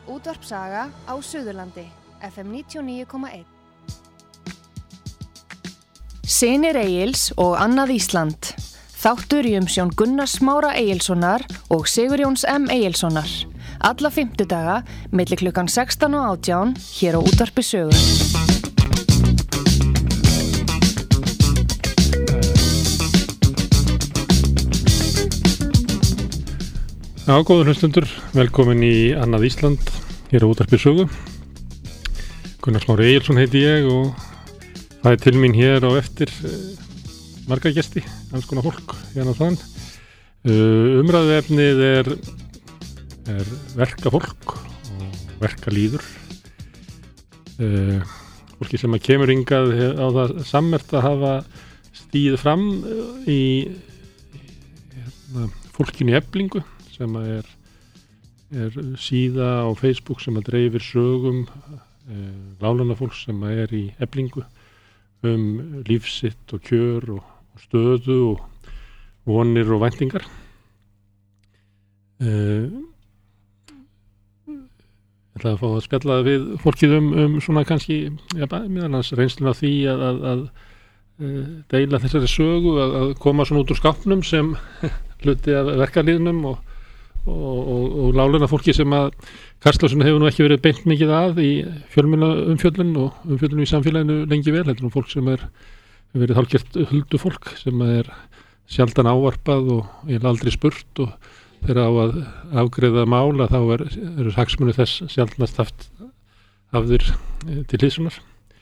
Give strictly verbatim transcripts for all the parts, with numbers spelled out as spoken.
Útvarp Saga á Suðurlandi, F M níutíu og níu komma eitt. Synir Egils og annað Ísland. Þáttur í umsjón Gunnars Smára Egilssonar og Sigurjóns M. Egilssonar. Alla fimmtudaga, milli klukkan sextán og átján, hér á Útvarpi Sögu. Já, góður hlustundur, velkomin í annað Ísland, hér á Útvarpi Sögu. Gunnar Smári Egilsson heiti ég og það er til mín hér á eftir uh, marga gesti, alls konar fólk hérna þann. Uh, umræðuefnið er, er verkafólk og verkalýður. Uh, fólki sem að kemur hingað á það sammert að hafa stíð fram í, í hérna, fólkinu í Eflingu, sem er, er síða á Facebook sem að dreifir sögum eh, láglaunafólk sem er í Eflingu um lífsitt og kjör og, og stöðu og vonir og væntingar. Eh, ég ætla að fá að spjalla við fólkið um, um svona kannski ja, meðal hans reynsluna því að, að, að eh, deila þessari sögu, að, að koma svona út úr skápnum sem hluti af verkalýðnum og og, og, og láglauna fólki sem að Kastljósinu hefur nú ekki verið beint mikið að í fjölmiðla umfjöllun og umfjöllun í samfélaginu lengi vel. Þetta er nú fólk sem er verið hálfgert huldu fólk sem er sjaldan ávarpað og ég er aldrei spurt og þegar á að afgreiða mála þá er, eru hagsmunir þess sjaldnast haft hafðir til hliðsjónar.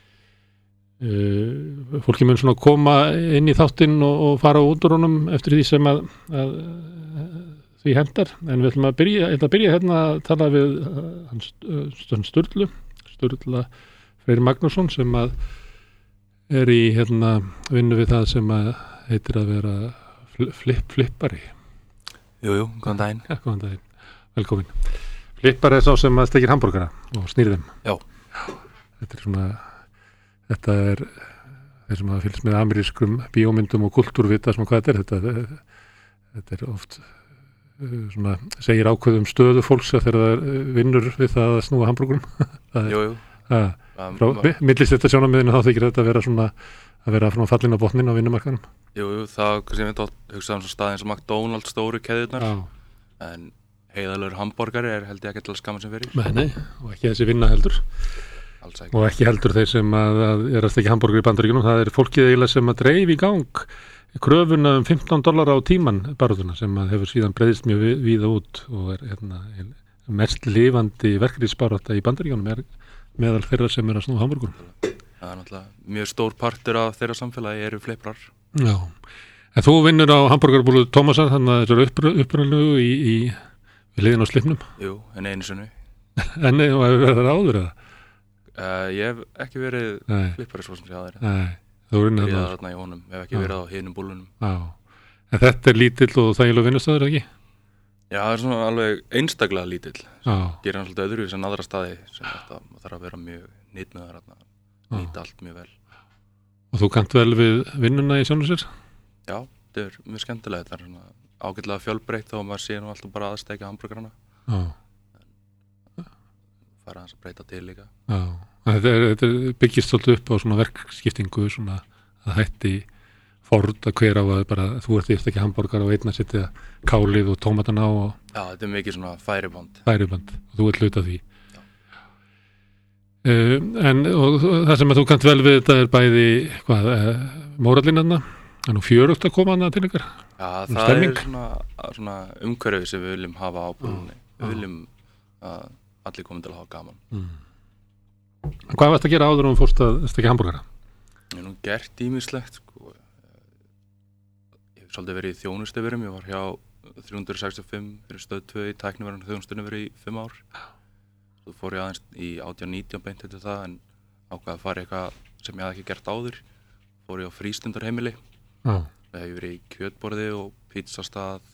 Uh, fólki mun svona koma inn í þáttinn og, og fara út úr honum eftir því sem að, að því hendar, en við ætlum að byrja, ætlum að byrja hérna að tala við hans Störn Sturlu, Sturla Freyr Magnússon sem að er í hérna vinnu við það sem að heitir að vera flip flippari. Jú, jú, góðan daginn. Já, góðan daginn, velkomin. Flippari er sá sem að stekir hamborgara og snýr þeim. Já. Þetta er svona, þetta er þeir sem að fylgst með amerískum bíómyndum og kultúrvita sem hvað þetta er, þetta, þetta er oft svona, segir ákveðum stöðu fólks þegar það vinnur við það að snúa hamborgurum. Jú, jú. Að, um, frá millist þetta sjónarmiðinu þá þykir þetta að vera svona að vera frá fallin á botnin á vinnumarkaðnum. Jú, jú, það kannski við tótt hugsa um svo staði eins og McDonald's stóru keðjurnar, en heiðalegur hamborgari er held ég ekki til að skamma sem fyrir. Nei, nei, og ekki þessi vinna heldur. Alls ekki. Og ekki heldur þeir sem að, að er að stekja hamborgari í Bandaríkjunum, það er fólkið eiginlega sem að dreif í gang kröfuna um fimmtán dollara á tíman barátuna sem að hefur síðan breiðist mjög við, víða út og er hérna, mest lifandi verkalýðsbarátta í Bandaríkjunum er meðal þeirra sem er að snúa hamborgurum. Það er náttúrulega mjög stór partur af þeirra samfélagi eru flipprar. Já, en þú vinnur á hamborgarbúlu Tómasar, þannig að þetta er upprunalegu í, í við liðin á slipnum. Jú, en einu sinni. En og hefur verið þar áður eða? Uh, ég hef ekki verið flippari svo sem sé aðeins. Nei. Þú er þarna í honum, ef ekki verið á hinum búlunum. Já, en þetta er lítill og þægilega vinnustöður, ekki? Já, það er svona alveg einstaklega lítill. Já. Gerir hann svolítið öðru sem aðra staði sem þetta þarf að vera mjög nýtnaður þarna, nýta allt mjög vel. Og þú kannt vel við vinnuna í sjálfu sér? Já, þetta er mjög skemmtilegt. Það er svona ágætlega fjölbreytt og maður sé nú alltaf bara að steikja hamborgarana. Já. Fara hans að breyta til líka. Já. Þetta, er, þetta er byggist svolítið upp á svona verkskiptingu svona að hætti Ford að hver á að bara þú ert eftir ekki hamborgar og einn að setja kálið og tómatana á og já, þetta er mikið svona færiband færiband og þú ert hluta því uh, en og það sem að þú kannt vel við þetta er bæði hvað, uh, mórallinarna en nú fjörugt að koma hana til ykkar. Já, um það stemning. Er svona, svona umhverfi sem við viljum hafa á búinni við já. Viljum að allir komið til að hafa gaman. mm. Hvað varst að gera áður um fórst að stekja hamborgara? Ég hef nú gert ímislegt sko. Ég hef svolítið verið í þjónustuverum, ég var hjá þrjú hundruð sextíu og fimm fyrir stöð tvö í tækniverðan þjónustunni verið í fimm ár. Svo fór ég aðeins í átján nítján beint til það en ákvað að fara eitthvað sem ég hafði ekki gert áður. Fór ég á frístundarheimili. Já. Það hefur verið í kjötborði og pizzastað.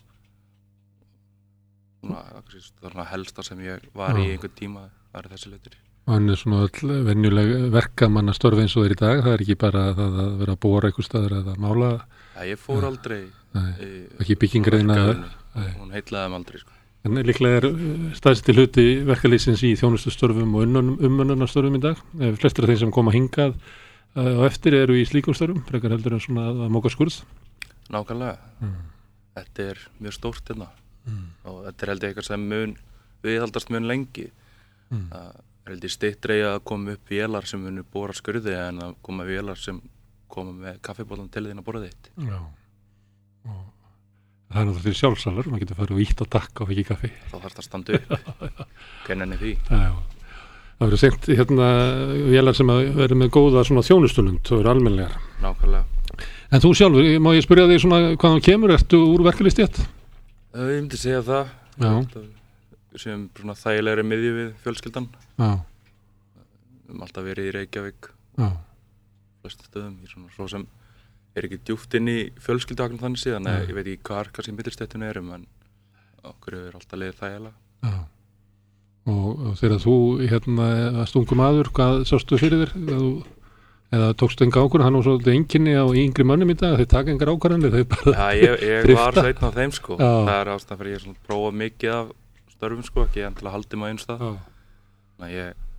Svona, það er svona helsta sem ég var Já. Í einhvern tíma, það eru þessi hlutir. Og hann er svona öll venjuleg verkamanna störf eins og þeir í dag, það er ekki bara það að vera að bóra einhver staður eða að mála. Ja, ég fór aldrei Nei, í, ekki byggingarinn að hún heitlaði þeim aldrei sko. En líklega er stærsti hluti verkalýsins í þjónustustörfum og umönnunarstörfum í dag. Flestir af þeim sem koma hingað og eftir eru í slíkum störfum, frekar heldur en svona að móka skurð. Nákvæmlega. Mm. Þetta er mjög stórt hérna mm. og þetta er heldur eitthvað sem mun viðhaldast mun lengi. Mm. Það er heldur styttri að koma upp vélar sem munu bora skurði en að koma vélar sem koma með kaffibólan til þín að bora þitt. Já. Og það er náttúrulega sjálfsalar, maður getur farið og ítt á takk og ekki kaffi. Þá þarf það að standa upp. Kennan er því. Já. Það verður seint hérna vélar sem að verður með góða svona þjónustulund, það verður almennilegar. Nákvæmlega. En þú sjálfur, má ég spyrja þig svona hvaðan kemur, ertu úr verkalýðsstétt? Ég myndi segja það. Já. Sem svona þægilegri miðju við fjölskyldan. Já. Við höfum alltaf verið í Reykjavík. Já. Flestum stöðum, í svona svo sem er ekki djúpt inn í fjölskylduagnum þannig síðan, en ég veit ekki hvar kannski millistéttunni erum, en okkur er alltaf leiðið þægilega. Já. Og, og þegar þú hérna varst ungur maður, hvað sástu fyrir þér? Eða, eða tókstu enga ákvörðun? Hann var svolítið einkenni á yngri mönnum í dag, þeir taka engar ákvarðanir, þeir bara Já, ég, ég var sveitn á þeim sko. Já. Það er ástæðan fyrir ég svona prófa mikið af störfum sko, ekki endilega haldið maður einstað. Þannig að ég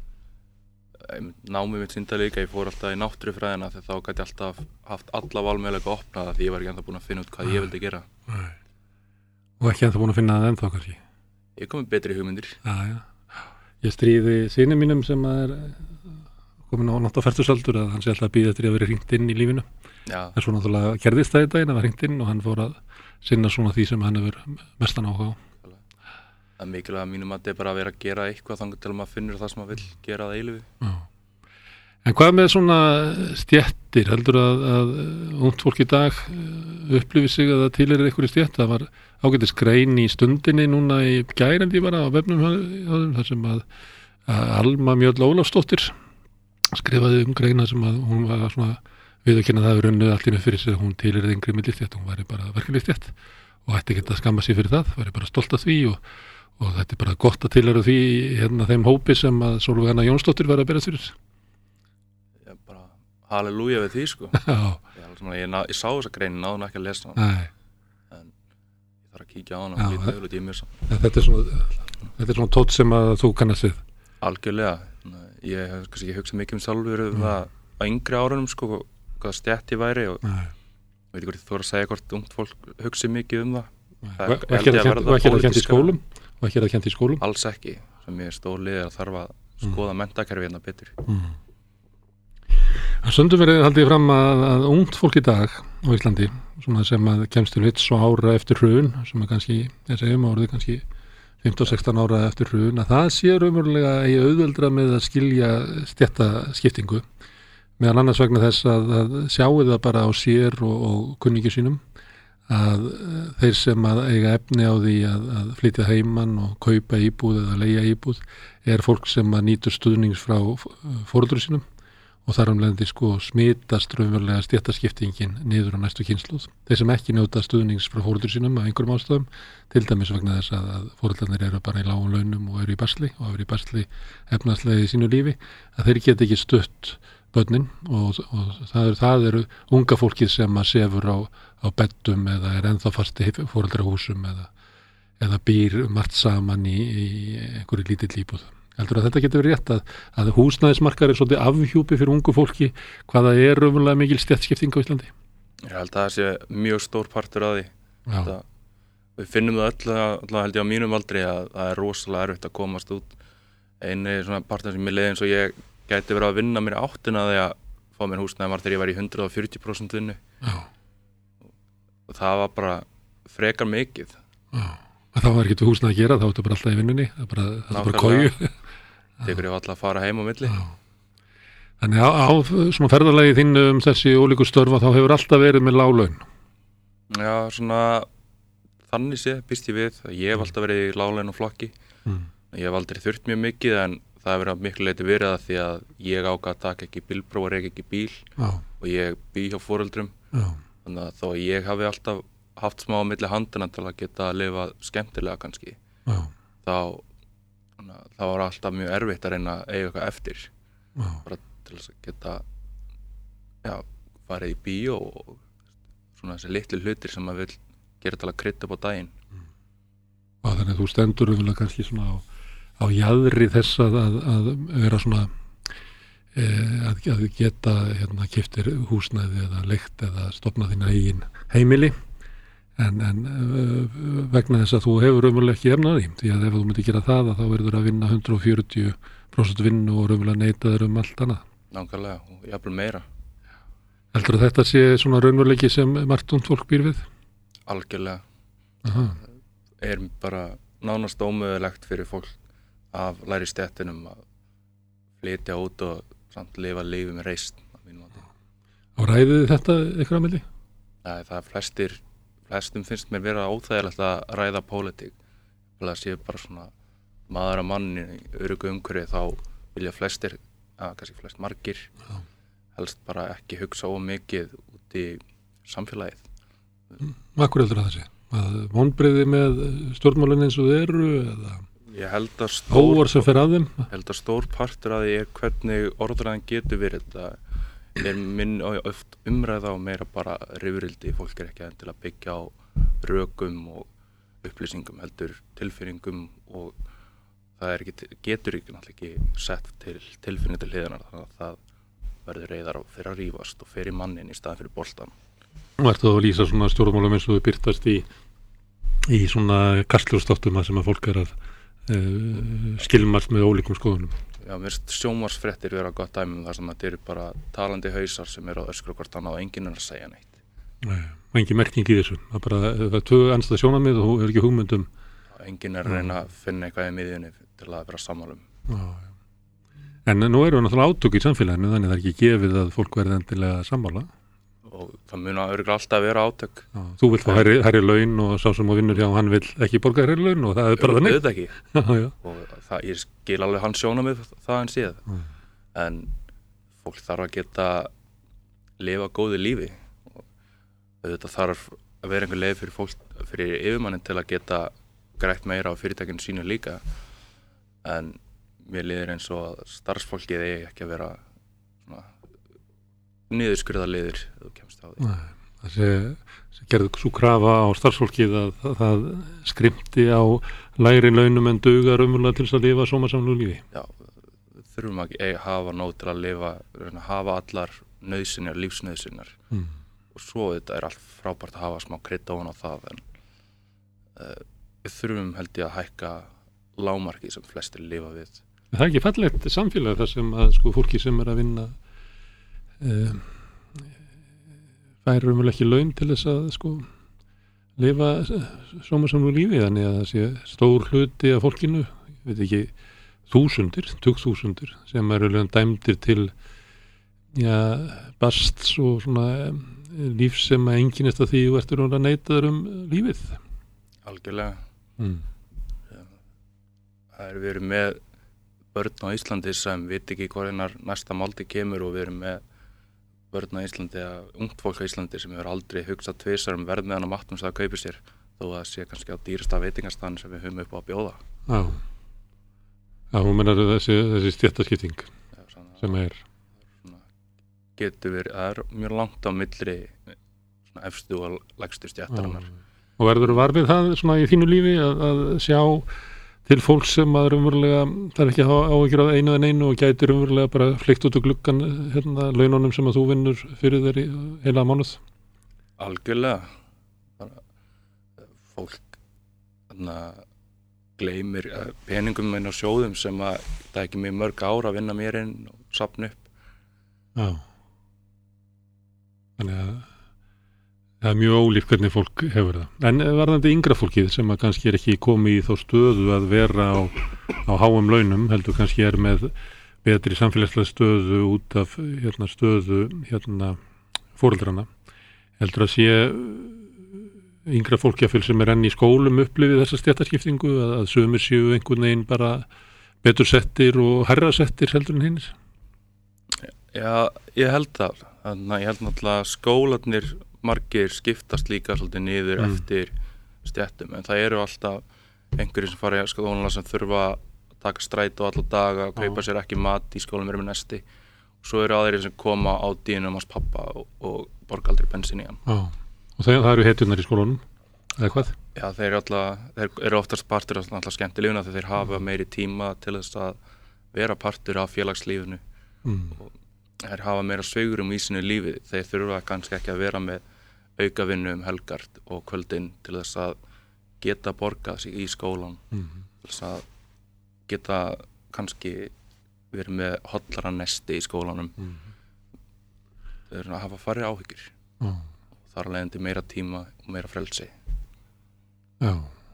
námið mitt sýnda líka, ég fór alltaf í náttúrufræðina þegar þá gæti ég alltaf haft alla valmöguleika opnaða því ég var ekki ennþá búin að finna út hvað Nei. Ég vildi gera. Nei. Og ekki ennþá búin að finna það ennþá kannski? Ég kom með betri hugmyndir. Já, já. Ég stríði syni mínum sem er komin á nátt á fertugsaldur að hann sé alltaf að bíða eftir að vera hringt inn í lífinu. Já. En svo náttúrulega gerðist það í daginn að vera hringt inn og hann fór að sinna svona því sem hann hefur mestan áhuga á. Það er mikilvægt að mínum að þetta er bara að vera að gera eitthvað þannig til að maður finnur það sem maður vill gera það eilífi. Já. En hvað með svona stéttir? Heldur að, að ungt fólk í dag upplifir sig að það tilheyrir einhverju stétt? Það var ágætis grein í Stundinni núna í gærandi bara á vefnum þar sem að, að Alma Mjöll Ólafsdóttir skrifaði um greina sem að hún var svona viðurkenna það við runnuð allt innu fyrir sig að hún tilheyrir yngri millistétt, hún væri bara verkalýðsstétt og ætti ekki að skamma sig fyrir það, væri bara stolt af því og og þetta er bara gott að tilheyra því hérna þeim hópi sem að Sólveig Anna Jónsdóttir var að berast fyrir. Ég bara halleluja við því sko. Já. Ég, svona, ég, ná, ég sá þessa greinin, náðum ekki að lesa hana. Nei. En ég þarf að kíkja á hana og lítið auðvitað í mér saman. Þetta er svona, þetta er svona tótt sem að þú kannast við. Algjörlega. Ég hef kannski ekki hugsað mikið um sjálfur um það á yngri árunum sko, hvað stjætt ég væri og Nei. Veit ekki hvort þú voru að segja hvort ungt fólk hugsi mikið um það. Það er, og ekki er það kent í skólum? Og ekki er það kent í skólum? Alls ekki, sem ég stóð liðið að þarf að skoða mm. menntakerfi hérna betur. Mm. Það stundum verið haldið fram að, að ungt fólk í dag á Íslandi, svona sem að kemst til vits og ára eftir hrun, sem að kannski, ég segjum árið kannski fimmtán sextán ára eftir hrun, að það sé raunverulega í auðveldra með að skilja stéttaskiptingu, meðal annars vegna þess að, að sjáu það bara á sér og, og kunningi sínum, að þeir sem að eiga efni á því að, að flytja heiman og kaupa íbúð eða leigja íbúð er fólk sem að nýtur stuðnings frá foreldrum sínum og þar umleðandi sko smitast raunverulega stéttaskiptingin niður á næstu kynslóð. Þeir sem ekki njóta stuðnings frá foreldrum sínum af einhverjum ástæðum, til dæmis vegna þess að, að foreldrarnir eru bara í lágum launum og eru í basli og eru í basli efnaðslega í sínu lífi, að þeir geta ekki stutt börnin og, og það, er, það eru unga fólkið sem að sefur á, á beddum eða er ennþá fast í foreldrahúsum eða, eða býr margt saman í, í einhverju lítill íbúð. Heldur að þetta getur verið rétt að, að húsnæðismarkaður er svolítið afhjúpi fyrir ungu fólki hvaða er raunverulega mikil stéttaskipting á Íslandi? Ég held að það sé mjög stór partur af því. Það, við finnum það öll, alltaf held ég á mínum aldri að það er rosalega erfitt að komast út. Einu svona partur sem ég leiði eins og ég gæti verið að vinna mér áttina því að fá mér húsnæðimar þegar ég var í hundrað og fjörutíu prósent vinnu. Já. Og það var bara frekar mikið. Já. Það var ekki til húsnæði að gera, þá ertu bara alltaf í vinnunni, það er bara, það er bara kóju. Tekur ég alltaf að fara heim á milli. Já. Þannig á, á svona ferðalagi þínu um þessi ólíku störfa þá hefur alltaf verið með lág laun. Já, svona þannig sé býst ég við að ég hef alltaf verið í lág laun og flokki. Mm. Ég hef aldrei þurft mjög mikið en það hefur verið miklu leyti verið að því að ég ákvað að taka ekki bílpróf og reka ekki bíl. Já. Og ég bý hjá foreldrum. Já. Þannig að þó að ég hafi alltaf haft smá á milli handina til að geta að lifa skemmtilega kannski. Já. Þá það var alltaf mjög erfitt að reyna að eiga eitthvað eftir. Já. Bara til þess að geta já, farið í bíó og svona þessi litlu hlutir sem maður vil gera til að krydda upp á daginn. Og þannig að þú stendur umvel kannski svona á, á jaðri þess að, að, að vera svona e, að, að geta hérna keyptir húsnæði eða leigt eða stofna þín eigin heimili en, en uh, vegna þess að þú hefur umvel ekki efnaði því að ef þú myndir gera það þá verður að vinna hundrað og fjörutíu prósent vinnu og umvel að neita þér um allt annað. Nákvæmlega, og jafnvel meira. Heldur að þetta sé svona raunveruleiki sem margt ungt fólk býr við? Algjörlega. Aha. Er bara nánast ómögulegt fyrir fólk af læri stéttinum að flytja út og samt lifa lífi með reisn á mínum mati. Og ræðið þetta eitthvað að milli? Nei, það er flestir, flestum finnst mér vera óþægilegt að ræða pólitík. Það sé bara svona maður að manni í öruggu umhverfi þá vilja flestir, að kannski flest margir, Já. helst bara ekki hugsa of mikið út í samfélagið. Akkur heldur að það sé? Að vonbrigði með stjórnmálin eins og þið eru eða ég held að stór, óvar sem fer að þeim? Held að stór partur að því er hvernig orðræðan getur verið. Það er minn oft umræða og meira bara rifrildi. Fólk er ekki endilega að byggja á rökum og upplýsingum heldur tilfinningum og það er ekki, getur ekki náttúrulega ekki sett til tilfinning til hliðanar þannig að það verður reyðar og fyrir að rífast og fyrir mannin í staðan fyrir boltan. Nú ertu að lýsa svona stjórnmálum eins og þau birtast í, í svona kastljóðstáttum sem að fólk er að uh, skilmast með ólíkum skoðunum. Já, mér finnst sjónvarpsfréttir vera gott dæmi um það sem að þetta eru bara talandi hausar sem eru að öskra hvort annað og enginn er að segja neitt. Nei, og engin merking í þessu. Það er bara, það er tvö andstæð sjónarmið og þú er ekki hugmyndum. Enginn er að reyna að finna eitthvað í miðjunni til að vera sammálum. Já, já. En nú eru náttúrulega átök í samfélaginu þannig það er ekki gefið að fólk verði endilega sammála. Og það mun að örugglega alltaf vera átök. Já, þú vilt fá hærri, hærri laun og sá sem á vinnur hjá hann vill ekki borga hærri laun og það er bara þannig. Auðvitað ekki. Já, já. Og það, ég skil alveg hans sjónarmið það en síðan. Já. En fólk þarf að geta lifa góðu lífi. Og auðvitað þarf að vera einhver leið fyrir fólk, fyrir yfirmannin til að geta grætt meira á fyrirtækinu sínu líka. En mér líður eins og að starfsfólkið eigi ekki að vera svona niðurskurðarliðir ef þú kemst á því. Nei, það sé, sé gerði svo krafa á starfsfólkið að það, það skrimti á lægri launum en dugar umvöldlega til þess að lifa sómasamlegu lífi. Já, við þurfum að eigi hafa nóg til að lifa, að hafa allar nauðsynjar, lífsnauðsynjar. Mm. Og svo þetta er allt frábært að hafa smá krydd ofan á það en uh, við þurfum held ég að hækka lágmarki sem flestir lifa við. Það er ekki fallegt samfélag þar sem að sko fólki sem er að vinna um, færir umvel ekki laun til þess að sko lifa sómasamlegu lífi þannig að það sé stór hluti af fólkinu, ég veit ekki þúsundir, tugþúsundir sem eru dæmdir til ja, basts og svona líf sem að einkennist að því þú ertur að neita þér um lífið. Algjörlega. Mm. Það er verið með börn á Íslandi sem veit ekki hvaðinnar næsta málti kemur og við erum með börn á Íslandi eða ungt fólk á Íslandi sem hefur aldrei hugsað tvisar um verð meðan á matnum sem það kaupir sér þó að það sé kannski á dýrasta veitingastaðan sem við höfum upp á að bjóða. Já, Já hún mennar þessi, þessi stéttaskipting Já, svona, sem er svona, getur verið, það er mjög langt á milli svona efstu og lægstu stéttarinnar. Og verður þú varfið það svona í þínu lífi að, að sjá til fólks sem að raunverulega það er ekki að hafa áhyggjur af einu en einu og gæti raunverulega bara flykt út úr gluggan hérna laununum sem að þú vinnur fyrir þeir í heila mánuð? Algjörlega. Bara, fólk þarna gleymir peningum inn á sjóðum sem að það ekki mjög mörg ára að vinna mér inn og safna upp. Já. Þannig að það er mjög ólíkt hvernig fólk hefur það. En varðandi yngra fólkið sem að kannski er ekki komið í þá stöðu að vera á, á háum launum, heldur kannski er með betri samfélagslega stöðu út af hérna, stöðu hérna, foreldrana. Heldur að sé yngra fólkjafél sem er enn í skólum upplifið þessa stéttaskiptingu að, að sumir séu einhvern veginn bara betur settir og hærra settir heldur en hinnir? Já, ég held það. Þannig að ég held náttúrulega að skólarnir margir skiptast líka svolítið niður mm. eftir stjættum en það eru alltaf einhverjir sem fara í skólanum sem þurfa að taka strætó alla daga og kaupa sér ekki mat í skólanum er með nesti og svo eru aðrir sem koma á dýnum hans pappa og, og borga aldrei bensin í hann. Já. Og það, það eru hetjurnar í skólanum eða hvað? Já, þeir eru alltaf, þeir eru oftast partur af alltaf skemmtilífuna þegar þeir hafa meiri tíma til þess að vera partur af félagslífinu mm. og þeir hafa meira sveigurum í sínu lífi. Þeir þurfa kannski ekki að vera með aukavinnu um helgar og kvöldin til þess að geta borgað sig í skólan mm. til þess að geta kannski verið með hollara nesti í skólanum mm. þeir eru að hafa farið áhyggjur mm. og þar leiðandi meira tíma og meira frelsi. Já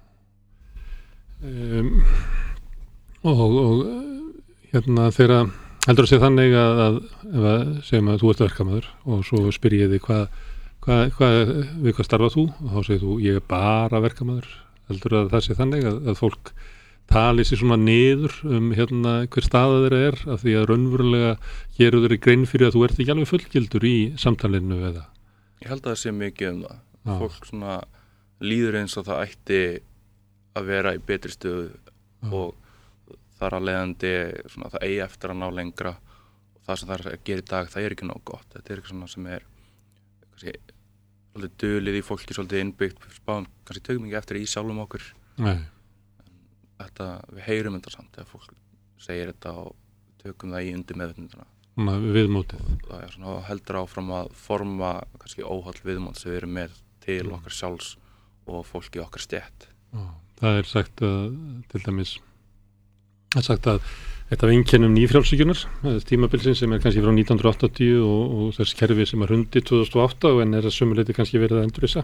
um, og, og hérna þegar heldur að segja þannig að, að, að segjum að þú ert verkamaður og svo spyr ég þig hvað hva, hva, við hvað starfa þú og þá segir þú ég er bara verkamaður. Heldur að það sé þannig að, að fólk tali sér svona niður um hérna hver staða þeirra er af því að raunverulega gerur þeirri grein fyrir að þú ert ekki alveg fullgildur í samtalinu eða? Ég held að það sé mikið um það. Já. Fólk svona líður eins og það ætti að vera í betri stöðu Já. Og þar að leiðandi svona það eigi eftir að ná lengra og það sem það er að gera í dag það er ekki nóg gott. Þetta er ekki svona sem er kannski svolítið dulið í fólki, svolítið innbyggt, spáum kannski tökum ekki eftir í sjálfum okkur. Nei. Þetta, við heyrum þetta samt þegar fólk segir þetta og tökum það í undir meðvitundina. Viðmótið. Það er svona heldur áfram að forma kannski óhald viðmót sem við erum með til mm. okkar sjálfs og fólki okkar stétt. Það er sagt að, til dæmis, það er sagt að þetta af einkennum nýfrjálshyggjunar, tímabilsins sem er kannski frá nítján hundruð áttatíu og, og þess kerfi sem er hrundi tvö þúsund og átta og en er að sömuleyti kannski verið að endurrisa.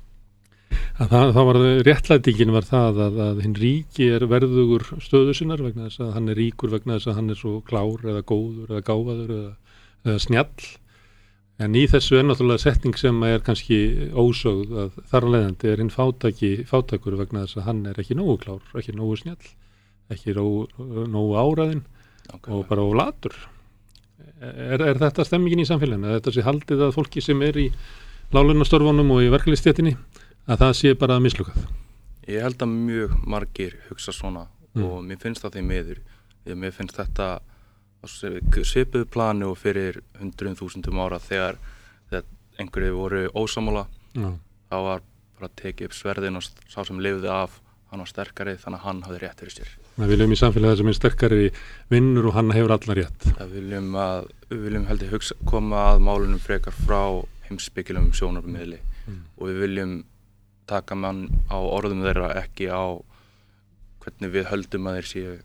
Að það, það var réttlætingin var það að, að hinn ríki er verðugur stöðu sinnar vegna þess að hann er ríkur vegna þess að hann er svo klár eða góður eða gáfaður eða, eða snjall. En í þessu er náttúrulega setning sem er kannski ósögð að þar að leiðandi er hinn fátaki, fátakur vegna þess að hann er ekki nógu klár, ekki nógu snjall, ekki nógu, nógu áræðinn okay. og bara ólatur. Er, er þetta stemmingin í samfélaginu? Þetta sé haldið að fólki sem er í láglaunastörfunum og í verkalýðsstéttinni að það sé bara mislukað? Ég held að mjög margir hugsa svona mm. og mér finnst það því miður. Því mér finnst þetta svipuðu plani og fyrir hundruðum þúsundum ára þegar, þegar einhverju voru ósammála mm. þá var bara að tekið upp sverðin og sá sem lifði af, hann var sterkari þannig að hann hafði rétt fyrir sér. Við viljum í samfélagi sem er sterkari vinnur og hann hefur allar rétt. Það viljum að, við viljum heldur hugsa, koma að málunum frekar frá heimspekilegum sjónarmiðli mm. og við viljum taka mann á orðum þeirra ekki á hvernig við höldum að þeir séu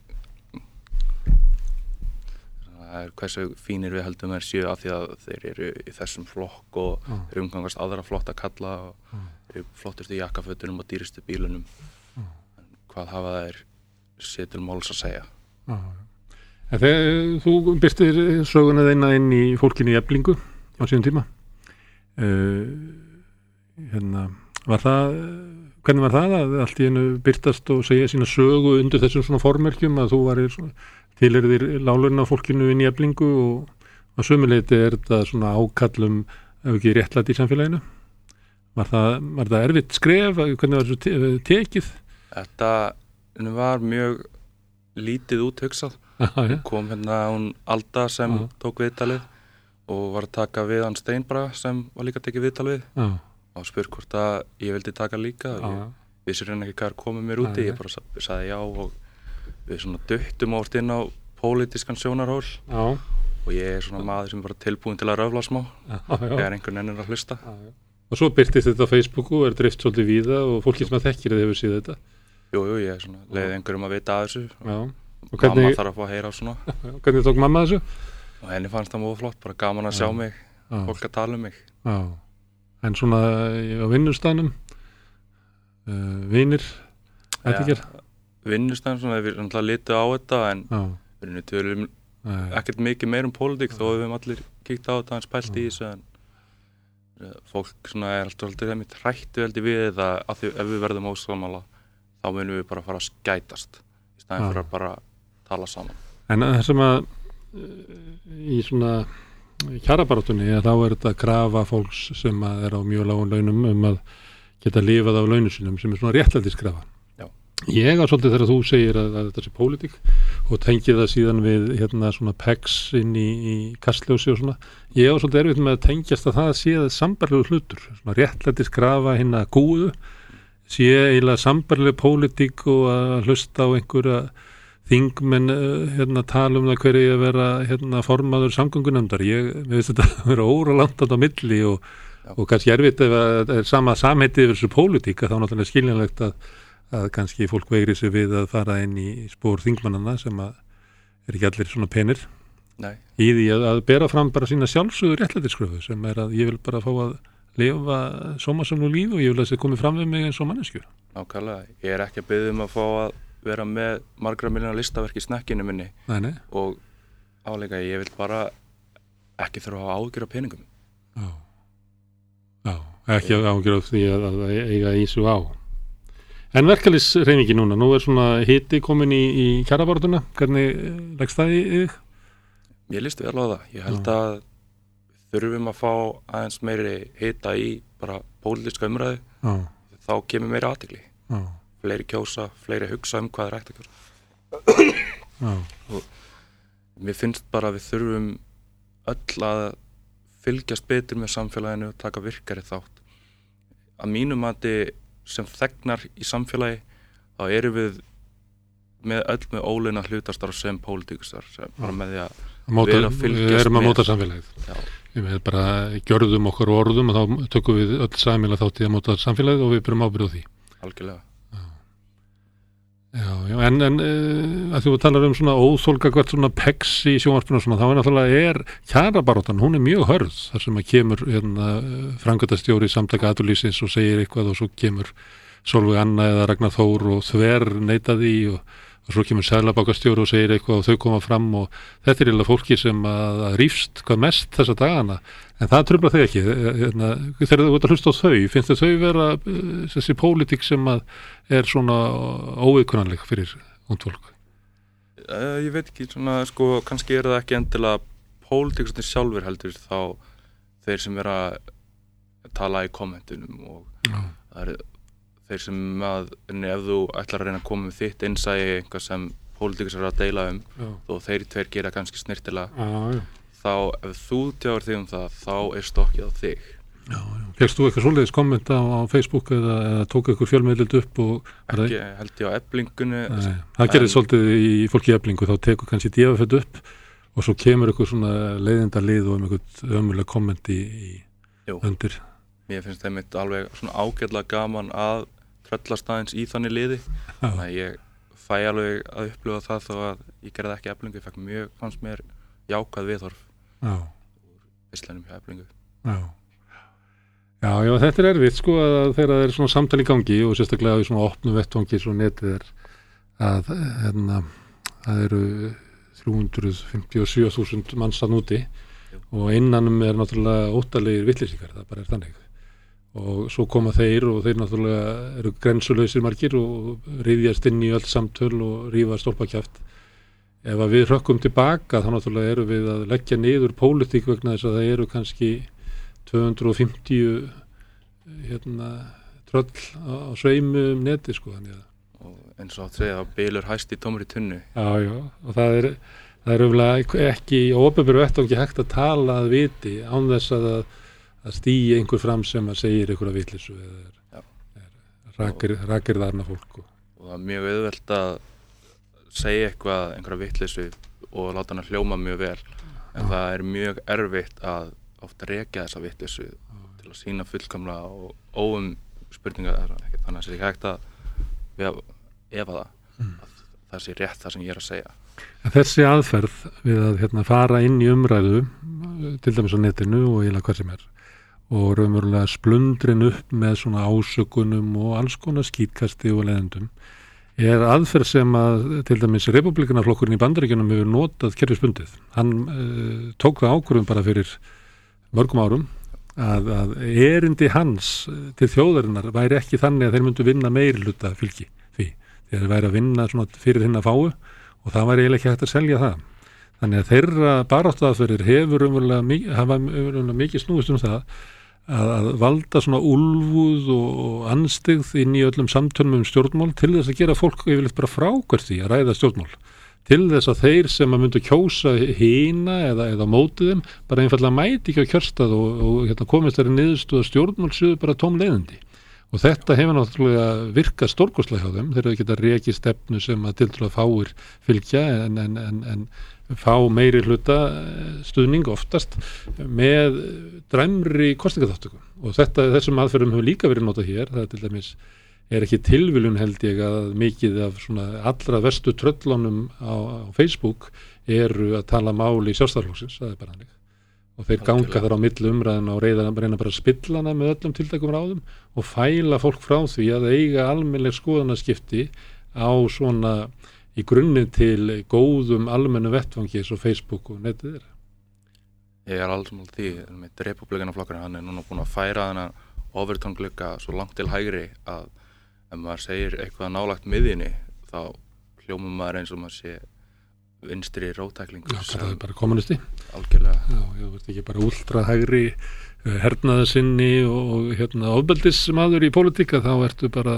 það er hversu fínir við höldum að þeir séu af því að þeir eru í þessum flokk og mm. þeir umgangast aðra flotta kalla og mm. eru flottustu jakkafötunum og dýrustu bílunum mm. en hvað hafa þeir sér til máls að segja mm. En þegar þú byrstir söguna þeina inn í fólkinu í Eflingu á síðan tíma uh, hérna Var það, hvernig var það að allt í einu byrtast og segja sína sögu undir þessum svona formerkjum að þú varir tilheyrðir láglauna fólkinu inn í Eflingu og að sömuleyti er þetta svona ákallum ef ekki réttlæti í samfélaginu? Var það, var það erfitt skref? Hvernig var þessu tekið? Þetta var mjög lítið úthugsað. Aha, ja. Kom hérna hún Alda sem Aha. tók viðtalið og var að taka við hann Steinbraga sem var líka að tekið viðtal við. Aha. og spyr hvort að ég vildi taka líka og ég vissi reyna ekki hvað er komið mér úti, ég bara sagði já og við svona duttum óvart inn á pólitískan sjónarhól já. Og ég er svona maður sem er bara tilbúin til að röfla smá þegar einhvern ennir að hlusta já, já. Og svo byrtist þetta á Facebooku og er dreift svolítið víða og fólki sem að þekkir þið hefur síð þetta Jú, jú, ég er svona leiði einhverjum að vita að þessu já. Og hvernig, mamma þarf að fá að heyra svona já, Hvernig tók mamma þessu? Og henni fannst það mjög flott, bara gaman að sjá mig já. Fólk að tala um mig já. En svona á vinnustanum uh, vinir ættingir ja, vinnustanum, svona við erum alltaf litið á þetta en já. Við erum tölum ekkert mikið meir um pólitík þó við höfum allir kíkt á þetta hans pælt í þessu en uh, fólk svona er alltaf alltaf þeim í trættu heldur við þetta að því ef við verðum ósammála þá munum við bara fara að skætast í staðinn fyrir að bara tala saman En það sem að í svona kjarabaráttunni þá er þetta að krafa fólks sem að er á mjög lágum launum um að geta lifað af launum sínum sem er svona réttlætiskrafa. Já. Ég á svolítið þegar þú segir að, að þetta sé pólitík og tengið það síðan við hérna svona pegs inn í, í kastljósi og svona. Ég á svolítið erfitt með að tengjast að það sé það sambarlegu hlutur, svona réttlætiskrafa hinna góðu sé eiginlega sambarileg pólitík og að hlusta á einhverja þingmenn hérna tala um það hverju að vera hérna formaður samgöngunefndar. Ég veist þetta að vera óralangt á milli og, og kannski erfitt ef það er sama samheiti yfir þessu pólitíka, þá náttúrulega skiljanlegt að, að kannski fólk veigri sig við að fara inn í spór þingmannana sem að er ekki allir svona penir. Nei. Í því að, að bera fram bara sína sjálfsögur réttlætiskröfu sem er að ég vil bara fá að lifa sómasamlu líf og ég vil að það komi fram við mig eins og manneskju. Nákvæmlega, ég er ekki að biðja um að fá að vera með margra miljóna listaverk í snekkinu minni. Nei, nei. Og áleika ég vil bara ekki þurfa að ágjör af peningum. Já, já, ekki ég... ágjör af því að, að eiga í svo á. En verkalýðshreyfingi núna, nú er svona hiti komin í, í kjarabarátuna, hvernig leggst það í þig? Ég líst vel á það, ég held Já. að þurfum að fá aðeins meiri hita í bara pólitíska umræðu, Já. þá kemur meiri athygli. Já. Fleiri kjósa, fleiri hugsa um hvað er hægt að kjósa. Já. Og mér finnst bara að við þurfum öll að fylgjast betur með samfélaginu og taka virkari þátt. Að mínum mati sem þegnar í samfélagi, þá erum við með öll með ólauna hlutastarf sem pólitíkustar, sem bara með því að móta, vera að fylgjast með. Við erum að móta samfélagið. Já. Við bara gjörðum okkur orðum og þá tökum við öll samfélag þátt í að móta samfélagið og við byrjum ábyrgð á því. Algjörlega. Já, já, en, en uh, að þú talar um svona óþolgagvart svona pegs í sjónvarpinu og svona, þá er náttúrulega er kjarabaráttan, hún er mjög hörð þar sem að kemur hérna, framkvæmdastjóri Samtaka atvinnulífsins og segir eitthvað og svo kemur Sólveig Anna eða Ragnar Þór og þver neitaði og, og svo kemur seðlabankastjóri og segir eitthvað og þau koma fram og þetta er eiginlega fólki sem að, að rífst hvað mest þessa dagana, en það truflar þau ekki. Hérna, þegar þú ert að hlusta á þau, finnst þau vera þessi pólitík sem að er svona óviðkunnanleg fyrir ungt fólk? Uh, ég veit ekki, svona, sko, kannski er það ekki endilega pólitík svona sjálfur heldur þá þeir sem vera að tala í kommentunum og Já. það er þeir sem að, en ef þú ætlar að reyna að koma með þitt innsæi einhvað sem pólitíkus er að deila um Já. þó þeir tveir gera kannski snirtilega Já, já. þá ef þú tjáir þig um það þá er stokkið á þig. Já, já. Fegst þú eitthvað svoleiðis kommenta á, á Facebook eða, eða tók eitthvað fjölmiðlild upp og ekki held ég á Eflingunni. Nei, það gerir svolítið í fólki í Eflingu, þá tekur kannski D F F upp og svo kemur eitthvað svona leiðinda lið og um eitthvað ömulega komment í, í undir. Mér finnst það mitt alveg svona ágætlega gaman að tröllast aðeins í þannig liði. Já. Þannig að ég fæ alveg að upplifa það þó að ég gerði ekki Eflingu, ég fekk mjög, fannst mér jákvæð viðhorf úr visslænum hjá Eflingu. Já. Já, já, þetta er erfitt sko að þegar það er svona samtali í gangi og sérstaklega í svona opnu vettvangi svo netið er að hérna, það eru þrjú hundruð fimmtíu og sjö þúsund manns að núti og innanum er náttúrulega óttalegir vitleysingar, það bara er þannig. Og svo koma þeir og þeir náttúrulega eru grensulausir margir og rifjast inn í öll samtöl og rífa stólpakjaft. Ef að við hrökkum tilbaka þá náttúrulega eru við að leggja niður pólitík vegna þess að það eru kannski tvö hundruð fimmtíu hérna, tröll á, á sveimu um neti sko. Og eins og að segja að bylur hæst í tómri tunnu. Já, já, og það er, það er umlega ekki á opinberu vettvangi hægt að tala að viti án þess að, að stýja einhver fram sem að segir einhverja vitleysu eða er, er rakir, rakir þarna fólk. Og, og það er mjög auðvelt að segja eitthvað, einhverja vitleysu og láta hana hljóma mjög vel, en já. Það er mjög erfitt að ofta rekja þessa vitleysu til að sýna fullkomlega og óum spurningar þannig að það sé ekki hægt að við efa það mm. að það sé rétt það sem ég er að segja. En þessi aðferð við að hérna, fara inn í umræðu til dæmis á netinu og eiginlega hvað sem er og raunverulega splundrin upp með svona ásökunum og alls konar skítkasti og leiðendum er aðferð sem að til dæmis Repúblikanaflokkurinn í Bandaríkjunum hefur notað kerfisbundið. Hann uh, tók það ákvörðum bara fyrir mörgum árum að, að erindi hans til þjóðarinnar væri ekki þannig að þeir myndu vinna meirihluta fylgi því. Þeir væri að vinna svona fyrir hinn að fáu og það væri eiginlega ekki hægt að selja það. Þannig að þeirra baráttuaðferðir hefur umverulega hafa umverulega mikið snúist um það að, að valda svona úlfúð og anstigð inn í öllum samtölum um stjórnmál til þess að gera fólk yfirleitt bara frákvært því að ræða stjórnmál. Til þess að þeir sem að myndu kjósa hina eða, eða mótið þeim bara einfallega mæti ekki á kjörstað og, og hérna, komist þeirri niðurstöðu að stjórnmál séu bara tóm leiðindi og þetta hefur náttúrulega virkað stórkostlega hjá þeim, þeir eru ekki að reki stefnu sem að tiltrúlega fáir fylgja en, en, en, en fá meiri hluta stuðning oftast með dræmri kosningaþáttöku og þetta, þessum aðferðum hefur líka verið notað hér, það er til dæmis er ekki tilviljun held ég að mikið af svona allra verstu tröllunum á, á Facebook eru að tala máli í Sjálfstæðisflokksins, það er bara hannig og þeir ganga Alkjörlega. Þar á milli umræðina og reyna, reyna bara að spilla hana með öllum tiltækum ráðum og fæla fólk frá því að eiga almennleg skoðanaskipti á svona í grunninn til góðum almennu vettvangi eins og Facebook og netið er. Ég er alls mál því með Repúblikanaflokkurinn, hann er núna búin að færa hana overtónglugga svo langt til hægri að ef maður segir eitthvað nálægt miðjunni þá hljómar maður eins og maður sé vinstri róttæklingur. Já, það er bara kommunisti. Algjörlega. Já, ég veit ekki bara últra hægri hernaðarsinni og hérna ofbeldismaður í pólitíka, þá ertu bara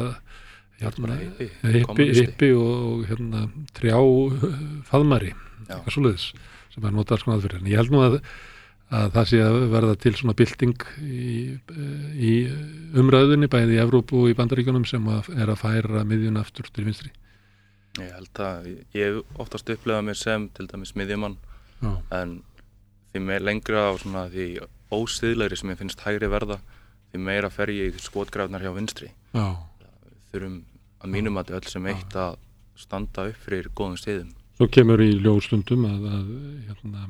hérna hippi, hippi og hérna trjá faðmari, eitthvað svoleiðis sem er notað svona aðferð. Ég held nú að að það sé að verða til svona bylting í, í umræðunni bæði í Evrópu og í Bandaríkjunum sem að er að færa miðjun aftur til vinstri. Ég held að ég hef oftast upplifað mig sem til dæmis miðjumann en því meir lengra á svona því ósiðlegri sem ég finnst hægri verða því meira fer ég í skotgrafnar hjá vinstri. Já. Við þurfum að mínum að öll sem eitt að standa upp fyrir góðum stiðum. Svo kemur í ljósstundum að, að hérna,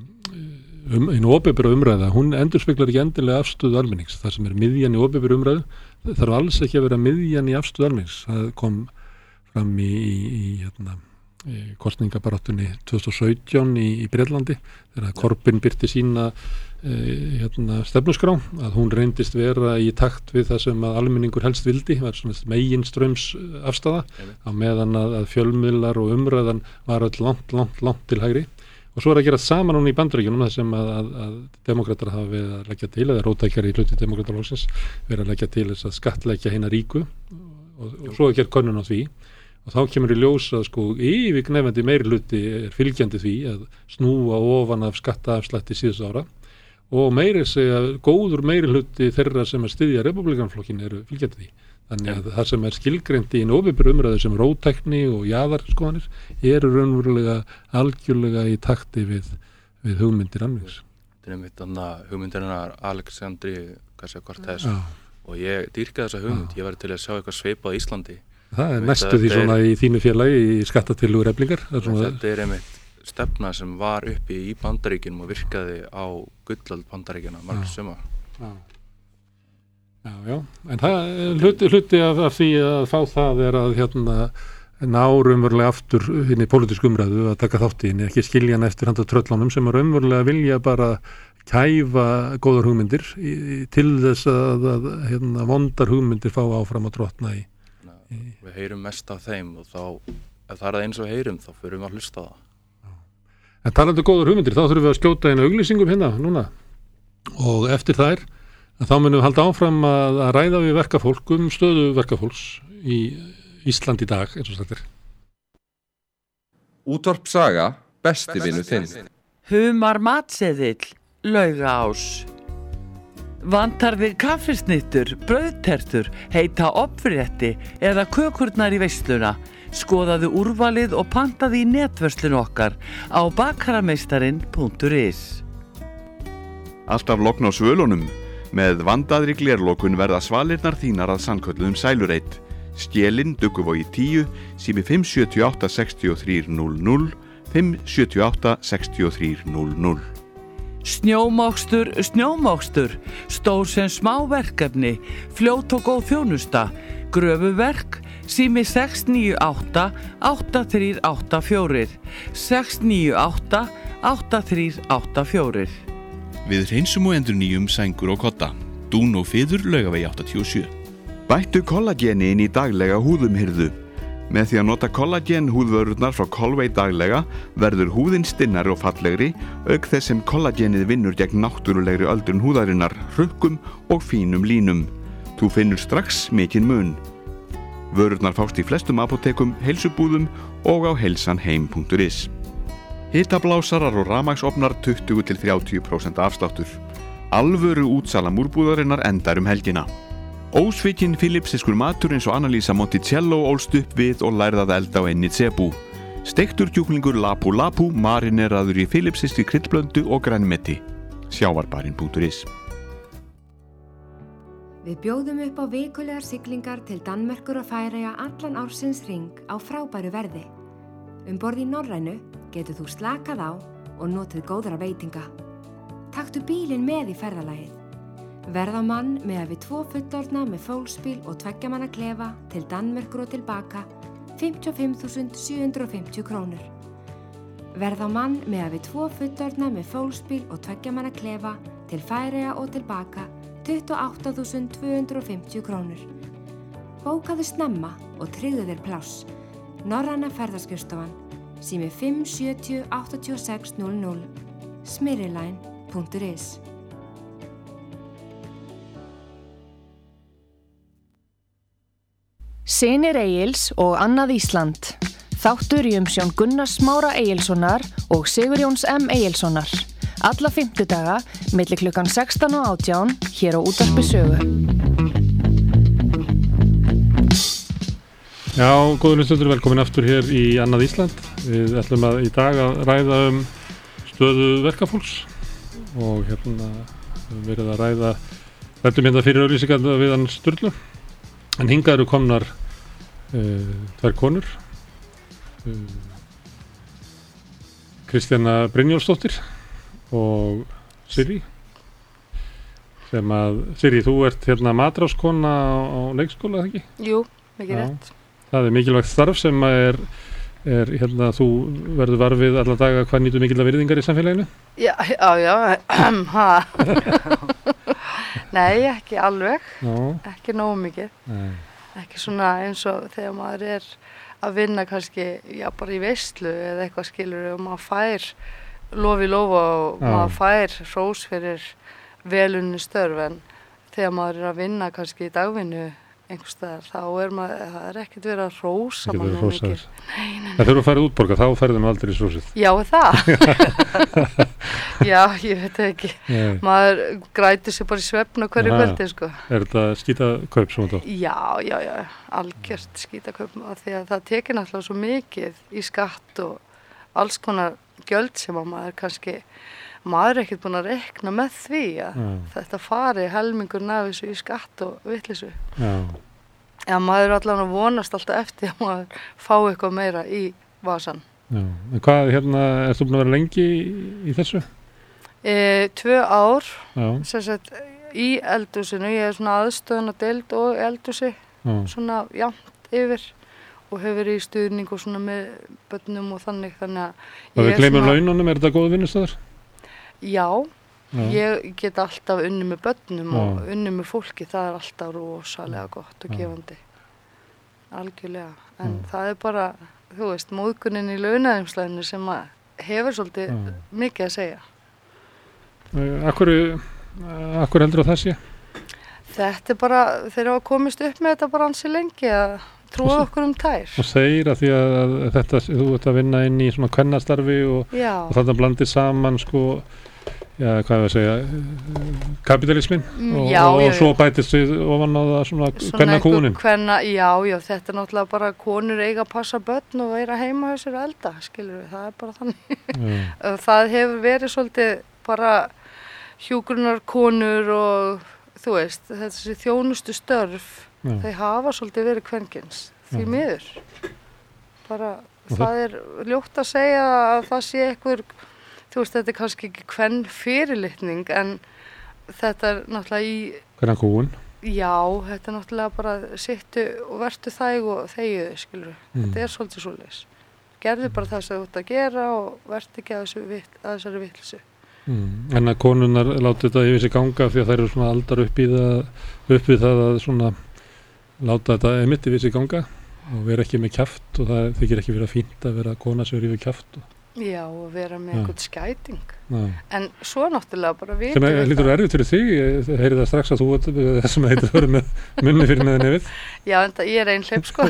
um, einu opinbera umræða, hún endurspeglar ekki endilega afstöðu almennings. Það sem er miðjan í opinbera umræðu, það þarf alls ekki að vera miðjan í afstöðu almennings. Það kom fram í, í, í, hérna, í kosningabaráttunni tvö þúsund og sautján í, í Bretlandi, þegar Corbyn birti sína e, hérna, stefnuskrá, að hún reyndist vera í takt við það sem að almenningur helst vildi, var svona meginstraums afstaða, á meðan að, að fjölmiðlar og umræðan var öll langt, langt, langt til hægri. Og svo er að gera saman hún í Bandaríkjunum, það sem að, að, að demokratar hafa við að leggja til, eða róttækjar í hluti demokratarflokksins, verið að leggja til þess að skattleggja hina ríku og, og svo er gerð könnun á því. Og þá kemur í ljós að sko yfirgnefandi meiri hluti er fylgjandi því að snúa ofan af skattaafslætti síðustu ára og meiri segja góður meiri hluti þeirra sem að styðja Repúblikanaflokkin eru fylgjandi því. Þannig að það sem er skilgreint í einu opinberu umræðu sem róttækni og jaðarskoðanir eru raunverulega algjörlega í takti við, við hugmyndir almennings. Þetta er einmitt annað hugmyndirinnar Alexandri Ocasio-Cortez og ég dýrka þessa hugmynd, ég var til að sjá eitthvað svipað á Íslandi. Það er næstu því svona er, í þínu félagi í skattatillögur eflingar. Þetta er einmitt stefna sem var uppi í Bandaríkjunum og virkaði á gullöld Bandaríkjana margir sumar. Já. Já, já, en það hluti, hluti af, af því að fá það er að hérna ná raunverulega aftur inn í pólitísku umræðu að taka þátt í henni, ekki skilja hann eftir handa tröllunum sem er raunverulega vilja bara kæfa góðar hugmyndir í, til þess að, að hérna, vondar hugmyndir fá áfram að trotna í. Ná, við heyrum mest af þeim og þá, ef það er eins og heyrum, þá fyrir við að hlusta það. Já. En talandi góðar hugmyndir, þá þurfum við að skjóta einu auglýsingum hérna núna og eftir þær þá munum við halda áfram að, að ræða við verkafólk um stöðu verkafólks í Ísland í dag, eins og þetta er. Útvarp Saga, besti vinur þinn. Humar matseðill, Laugaás. Vantar þig kaffisnittur, brauðtertur, heita opfrétti eða kökurnar í veisluna? Skoðaðu úrvalið og pantaðu í netverslun okkar á bakarameistarinn punktur is. Alltaf logn á svölunum. Með vandaðri glerlokun verða svalirnar þínar að sannkölluðum sælureit. Skélin Dugguvogi tíu, sími fimm sjö átta sex þrjú núll núll, fimm sjö átta sex þrjú núll núll. Snjómokstur, snjómokstur, stór sem smá verkefni, fljót og góð þjónusta, gröfuverk, sími sex níu átta átta þrjú átta fjögur, sex níu átta átta þrjú átta fjögur. Við hreinsum og endurnýjum sængur og kotta. Dún og fiður Laugavegi áttatíu og sjö. Bættu kollageni inn í daglega húðumhirðu. Með því að nota kollagen húðvörurnar frá Colvey daglega verður húðin stinnari og fallegri, auk þess sem kollagenið vinnur gegn náttúrulegri öldrun húðarinnar, hrukkum og fínum línum. Þú finnur strax mikinn mun. Vörurnar fást í flestum apótekum, heilsubúðum og á heilsanheim punktur is. Hitablásarar og rafmagnsofnar tuttugu til þrjátíu prósent afsláttur. Alvöru útsala múrbúðarinnar endar um helgina. Ósvikinn filippsiskur matur eins og Annalisa Monticello ólst upp við og lærði að elda á enni Cebu. Steiktur kjúklingur lapu lapu marineraður í filippsiskri kryddblöndu og grænmeti. Sjávarbarinn punktur is. Við bjóðum upp á vikulegar siglingar til Danmerkur og Færeyja allan ársins hring á frábæru verði. Um borð í Norrænu getur þú slakað á og notið góðra veitinga. Taktu bílinn með í ferðalagið. Verð á mann með að við tvo fullorðna með fólksbíl og tveggja manna klefa til Danmerkur og tilbaka fimmtíu og fimm þúsund sjö hundruð og fimmtíu krónur. Verð á mann með að við tvo fullorðna með fólksbíl og tveggja manna klefa til Færeyja og tilbaka tuttugu og átta þúsund tvö hundruð og fimmtíu krónur. Bókaðu snemma og tryggðu þér pláss. Norræna ferðaskrifstofan, sími fimm sjötíu áttatíu og sex núll núll, smyrriline punktur is. Synir Egils og Annað Ísland. Þáttur í umsjón Gunnars Smára Egilssonar og Sigurjóns M. Egilssonar. Alla fimmtudaga, milli klukkan sextán og átján, hér á Útvarpi Sögu. Já, góður hlustendur, velkomin aftur hér í Annað Ísland. Við ætlum að í dag að ræða um stöðu verkafólks og hérna við verðum að ræða rættum hérna fyrir auglýsingar við hann Sturlu. En hingað eru komnar uh, tvær konur, uh, Kristjana Brynjólfsdóttir og Sirrí, sem að, Sirrí, þú ert hérna matráskona á, á leikskóla, eða ekki? Jú, mikið rétt. Það er mikilvægt starf sem að er, er hérna, þú verður varfið alla daga hvað nýtur mikilvæg virðingar í samfélaginu? Já, já, já, ha. Nei, ekki alveg, Já. ekki nógu mikið, Nei. ekki svona eins og þegar maður er að vinna kannski, já, bara í veislu eða eitthvað skilur og maður fær lof í lofa og Já. maður fær hrós fyrir velunni störf, en þegar maður er að vinna kannski í dagvinnu einhvers staðar, þá er maður, það er ekkert verið að hrósa Ekkert mann verið að nú hrósa mikið. þér. Nei, nei, En þegar þú færið útborga, þá færið nú aldrei í sósið. Já, er það? Já, ég veit það ekki. Nei. Maður grætur sér bara í svefn á hverju Aha. kvöldi, sko. Er þetta skítakaup sem þú? Já, já, já, algjört skítakaup af því að það tekir náttúrulega svo mikið í skatt og alls konar gjöld sem að maður kannski, maður er ekkert búin að rekna með því að Já. þetta fari helmingur af þessu í skatt og vitleysu. Já. Já, maður er allavega að vonast alltaf eftir að maður fá eitthvað meira í vasan. Já. En hvað, hérna, ertu búin að vera lengi í, í þessu? E, tvö ár, Já. sem sagt, í eldhúsinu, ég er svona aðstöðun að deild og eldhúsi, Já. svona jafnt yfir og hefur verið í stuðning og svona með börnum og þannig, þannig að Og við ég er gleymum svona- laununum, er þetta góð vinnustöður? Já, Já. ég get alltaf unni með börnum og Já. unni með fólki, það er alltaf rosalega gott og Já. gefandi. Algjörlega, en Já. það er bara, þú veist, móðgunin í launaðumslæðinu sem að hefur svolítið Já. mikið að segja. Akkur, akkur heldur að það sé? Þetta er bara, þeir hafa komist upp með þetta bara ansi lengi að trúa Og- okkur um tær. Og segir að því að þetta, þú ert að vinna inn í svona kvennastarfi og, Já, og þetta blandir saman sko, já, hvað er að segja, kapitalismin Mm, og, já, og já, já. svo bætist við ofan á það svona svona kvennakúnin. einhver kvenna, já, já, þetta er náttúrulega bara konur eiga að passa börn og vera heima þessir elda, skilur við, það er bara þannig. Já. Það hefur verið svolítið bara hjúgrunar konur og þú veist, þessi þjónustu störf, Já. þau hafa svolítið verið kvenkins, því Já. miður. Bara, Og það er ljótt að segja að það sé einhver, þú veist, þetta er kannski ekki kvenn fyrirlitning, en þetta er náttúrulega í, Kvennakúin. já, þetta er náttúrulega bara sittu og vertu þæg og þegiðu, skilur við. Mm. Þetta er svolítið svoleiðis. Gerðu bara það sem þú ert að gera og vertu ekki að, þessu vitt, að þessari vitleysu. Mm. En að konunnar láti þetta yfir sig ganga því að þær eru svona aldar upp í það, upp við það að svona láta þetta emitt yfir sig ganga og vera ekki með kjaft og það þykir ekki vera fínt að vera kona sem er yfir kjaft. Og, Já, og vera með Já. einhvern skæting. já. En svo náttúrulega bara vitum Sem er, lítur erfitt fyrir þig, ég heyri það strax að þú ert þessum að heitir að vera með munni fyrir með nefið. Já, en það, ég er einhleip, sko.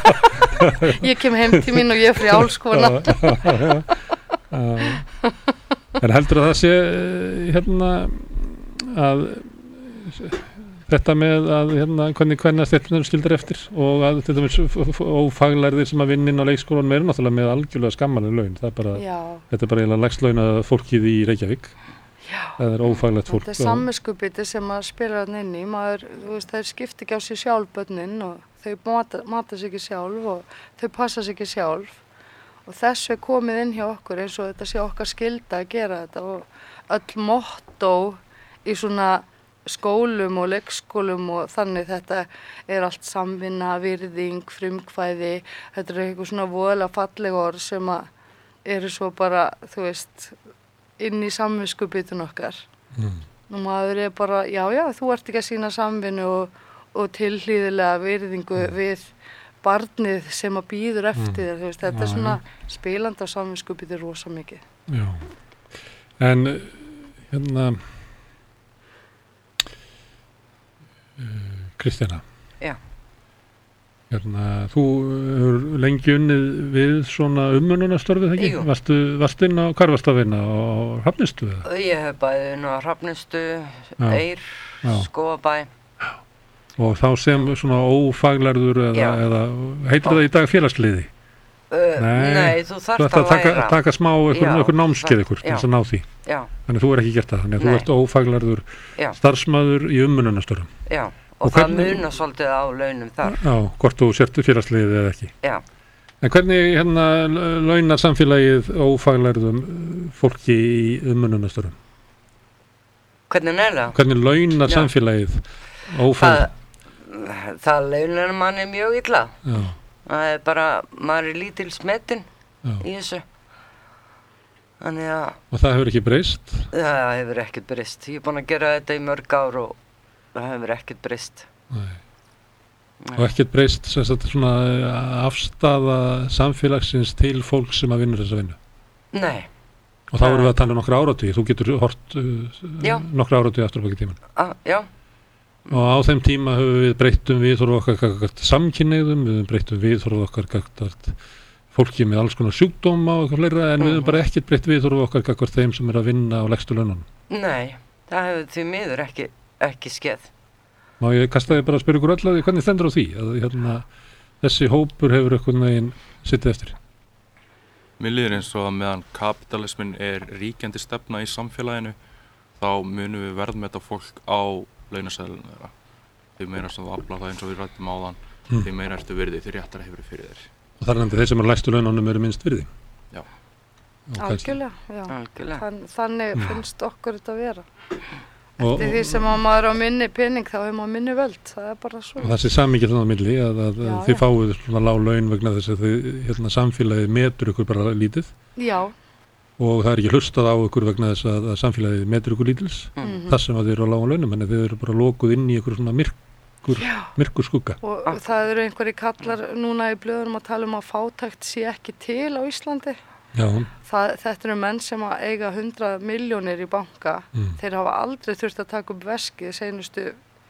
Ég kem heim til mín og ég er frjáls, kona. Já, já, já. En heldur að það sé eh, hérna að þetta með að hérna, hvernig hvernig stéttirnar skildar eftir og að til dæmis ófaglærðir sem að vinna inn á leikskólanum eru náttúrulega með algjörlega skammaleg laun. Það er bara, þetta er bara eiginlega lægstlaunað fólkið í Reykjavík. Já. Það er ófaglært fólk. Þetta er samviskubiti sem að spila þarna inn í. Maður, þú veist, þeir skipta ekki á sig sjálf börnin og þau mata, mata sig ekki sjálf og þau passa sig ekki sjálf. Og þessu er komið inn hjá okkur eins og þetta sé okkar skylda að gera þetta og öll motto í svona skólum og leikskólum og þannig þetta er allt samvinna, virðing, frumkvæði, þetta er eitthvað svona voðalega falleg orð sem að eru svo bara, þú veist, inn í samviskubitun okkar. Mm. Og maður er bara, já, já, þú ert ekki að sýna samvinnu og, og tilhlýðilega virðingu mm. við barnið sem að býður eftir mm. þér, þú veist, þetta já, er svona ja. Spilandi á samviskubiti rosa mikið. Já, en hérna, uh, Kristjana. Já. Hérna, þú hefur lengi unnið við svona umönnunarstörfið, ekki? Jú. Varstu, varstu inn á, hvar varstu að vinna? Á Hrafnistu? Ég hef bæði inn á Hrafnistu, Eyr, Skógabæ. Og þá sem svona ófaglærður eða, eða heitir það í dag félagsliði? Uh, nei, nei, þú þarft að, að taka, læra. Taka smá einhver námskeið ykkur til þess að ná því. Já. Þannig þú er ekki gert það, þannig að þú ert ófaglærður starfsmaður í umönnunarstörfum. Já. Og, og það munar svolítið á launum þar. Já, hvort þú sértu félagsliðið eða ekki. Já. En hvernig hérna launar samfélagið ófaglærðum fólki í umönnunarstörfum? Hvernig er það? Hvernig launar Já. Samfélagið ófaglærðum? Það, það launar manni mjög illa. Já. Það er bara, maður er lítil smetinn í þessu. Þannig að... Og það hefur ekki breyst? Það hefur ekki breyst. Ég er búin að gera þetta í mörg ár og það hefur ekkert breyst. Nei. Nei. Og ekkert breyst sem sagt svona afstaða samfélagsins til fólk sem að vinna þessa vinnu? Nei. Og þá erum við að tala um nokkra áratugi. Þú getur hort uh, nokkra áratugi aftur á baki tíman. Ah, já. Og á þeim tíma höfum við breyttum viðhorf okkar gagnvart samkynhneigðum, við höfum breyttum viðhorf okkar gagnvart fólki með alls konar sjúkdóma og eitthvað fleira, en mm. við höfum bara ekkert breytt viðhorf okkar gagnvart þeim sem er að vinna á lægstu laununum. Nei, það hefur því miður ekki ekki skeð. Má ég kasta þig bara að spyrja ykkur öll að því hvernig stendur á því að hérna, þessi hópur hefur eitthvað neginn sittið eftir? Mér líður eins og að meðan kapitalismin er ríkjandi stefna í samfélaginu þá munum við verðmeta fólk á launaseðlunum þeirra. Því meira sem þú aflar það eins og við rættum áðan, mm. því meira ertu virði, því réttara hefur fyrir þér. Og þar er nefndið þeir sem er lægstu laununum eru minnst virði? Já. Algjörlega, já. Algjörlega. Þann, þannig mm. finnst okkur þetta að vera. Og, Eftir því sem að maður á minni pening þá hefur maður minni völd, það er bara svo. Og það sé samingið þannig á milli að, að já, þið já. Fáið svona lág laun vegna þess að þið, hérna, samfélagið metur ykkur bara lítið. Já. Og það er ekki hlustað á ykkur vegna þess að, að samfélagið metur ykkur lítils. Mm-hmm. Það sem að þið eru á lágum launum, en þið eru bara lokuð inn í ykkur svona myrkur, myrkur skugga. Og ah. það eru einhverjir kallar núna í blöðunum að tala um að fátækt sé ekki til á Íslandi. Já. Það, þetta eru menn sem að eiga hundrað milljónir í banka. Mm. Þeir hafa aldrei þurft að taka upp veskið seinustu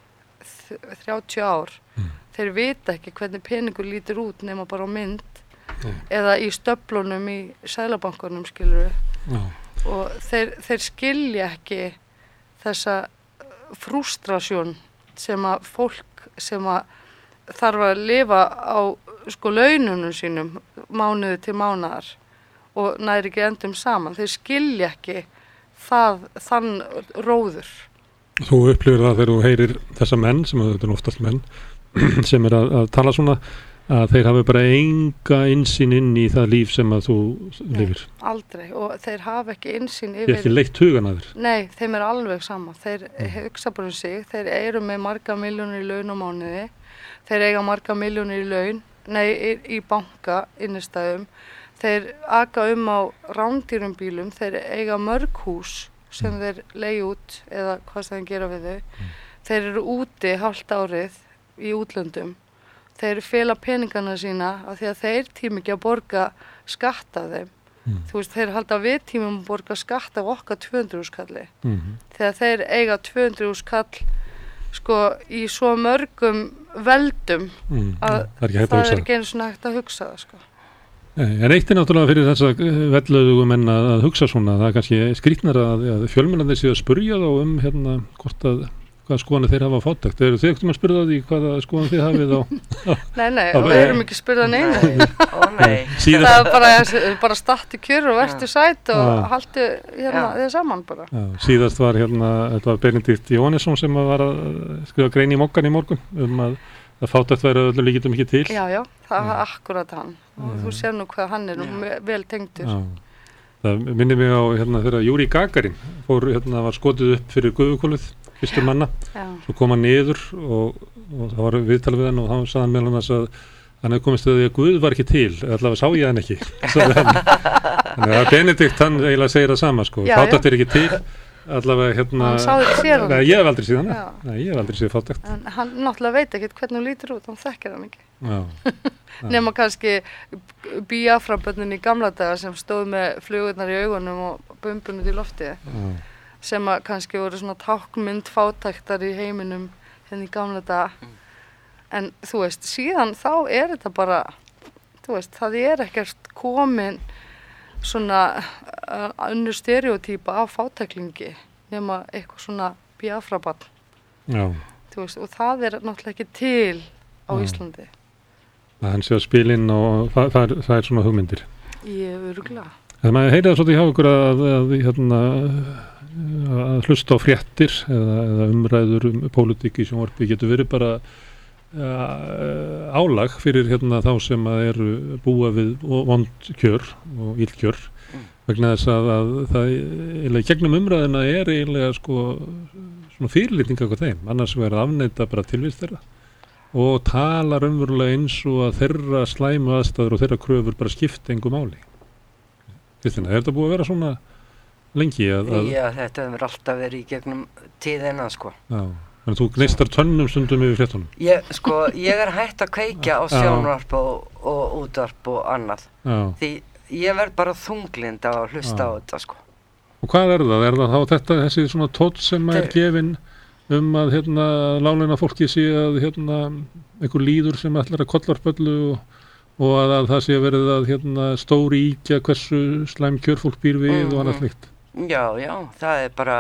þrjátíu ár. Mm. Þeir vita ekki hvernig peningur lítur út nema bara á mynd mm. eða í stöflunum í seðlabankanum, skilur við. Mm. Og þeir, þeir skilja ekki þessa frústrasjón sem að fólk sem að þarf að lifa á sko laununum sínum mánuði til mánaðar og næri ekki endum saman. Þeir skilja ekki það, þann róður. Þú upplifir það þegar þú heyrir þessa menn, sem þetta er oftast menn, sem er að, að tala svona, að þeir hafi bara enga innsýn inn í það líf sem að þú lifir. Nei, aldrei. Og þeir hafa ekki innsýn yfir... Ég er ekki leitt hugan að þér. Nei, þeim er alveg sama. Þeir mm. hugsa bara um sig. Þeir eru með marga miljónir í laun á mánuði. Þeir eiga marga miljónir í laun, nei, í, í banka, innistæðum. Þeir aka um á rándýrum bílum, þeir eiga mörg hús sem mm. þeir leigi út eða hvað það gera við þau. Mm. Þeir eru úti hálft árið í útlöndum. Þeir fela peningana sína af því að þeir tíma ekki að borga skatt af þeim. Mm. Þú veist, þeir halda við tímum að borga skatt af okkar tvö hundruð þúsund kalli. Mm. Þegar þeir eiga tvö hundruð þúsund kall sko í svo mörgum veldum mm. að það er ekki, það er ekki einu svona hægt að hugsa það, sko. En eitt er náttúrulega fyrir þess að velluðu menn að, að hugsa svona, það er kannski skrýtnar að, að fjölmiðlarnir séu að spurja þá um hérna hvort að hvað skoðanir þeir hafa fátækt. Eru þið ekkert að spyrja því hvaða skoðanir þið hafið á? Nei, nei, og við erum ekki spyrjað neina. Ó nei. Það er bara, bara starti kjör og verstu sæt og ja. haldi hérna þið saman bara. Já, síðast var hérna, þetta var Benedikt Jóhannesson sem var að skrifa grein í Moggan í morgun um að það fátækt væri öllu líkitum ekki til. Já, já, það var akkurat hann. Og já. Þú sér nú hvað hann er nú vel tengdur. Já. Það minnir mig á hérna þegar Júri Gagarin fór, hérna var skotið upp fyrir Guðukólið, fyrstur manna, já. Svo kom hann niður og, og það var viðtal við hann og hann sagði meðal annars að hann hefði komist að því að Guð var ekki til, allavega sá ég hann ekki. Þannig að Benedikt hann eiginlega segir það sama sko, fátækt er ekki til, allavega hérna, hann sá ekki sér hann. Nei, ég hef aldrei séð hann, nei, ég hef aldrei séð fátækt. En hann náttúrulega veit ekkert hvernig hún lítur út, hann þekkir hann ekki. Já. Nema kannski Biafra-börnin í gamla daga sem stóð með flugurnar í augunum og bumbun út í lofti mm. sem að kannski voru svona tákmynd fátæktar í heiminum hérna í gamla daga mm. en þú veist, síðan þá er þetta bara þú veist, það er ekkert komin svona uh, önnur stereotýpa af fátæklingi nema eitthvað svona Biafra-barn þú veist, og það er náttúrulega ekki til á mm. Íslandi. Að hann sé að spilinn og það, það, er, það er svona hugmyndir. Ég er örugglega. En maður heyrði það svolítið hjá ykkur að, að, hérna, að hlusta á fréttir eða, eða umræður um pólitík í sjónvarpi getur verið bara uh, álag fyrir hérna, þá sem að eru búa við vond kjör og illkjör mm. vegna þess að, að það eiginlega gegnum umræðina er eiginlega sko svona fyrirlitning af þeim, annars verður afneita bara tilvist þeirra. Og talar umverulega eins og að þeirra slæmu aðstæður og þeirra kröfur bara skipta engu máli. Kristina, er þetta búið að vera svona lengi? Að, að... Já, þetta hefur alltaf verið í gegnum tíðina, sko. Já, þannig að þú gneistar tönnum stundum yfir fréttunum. Ég, sko, ég er hætt að kveikja á sjónvarp og, og útvarp og annað. Já. Því ég verð bara þunglind að hlusta Já. Á þetta, sko. Og hvað er það? Er það þá þetta, þessi svona tótt sem Þeir... er gefinn um að hérna láglauna fólki sé að hérna einhver líður sem ætlar að kollvarpa öllu og, og að, að það sé verið að hérna stóri íkja hversu slæm kjörfólk býr við mm, og annað slikt. Já, já, það er bara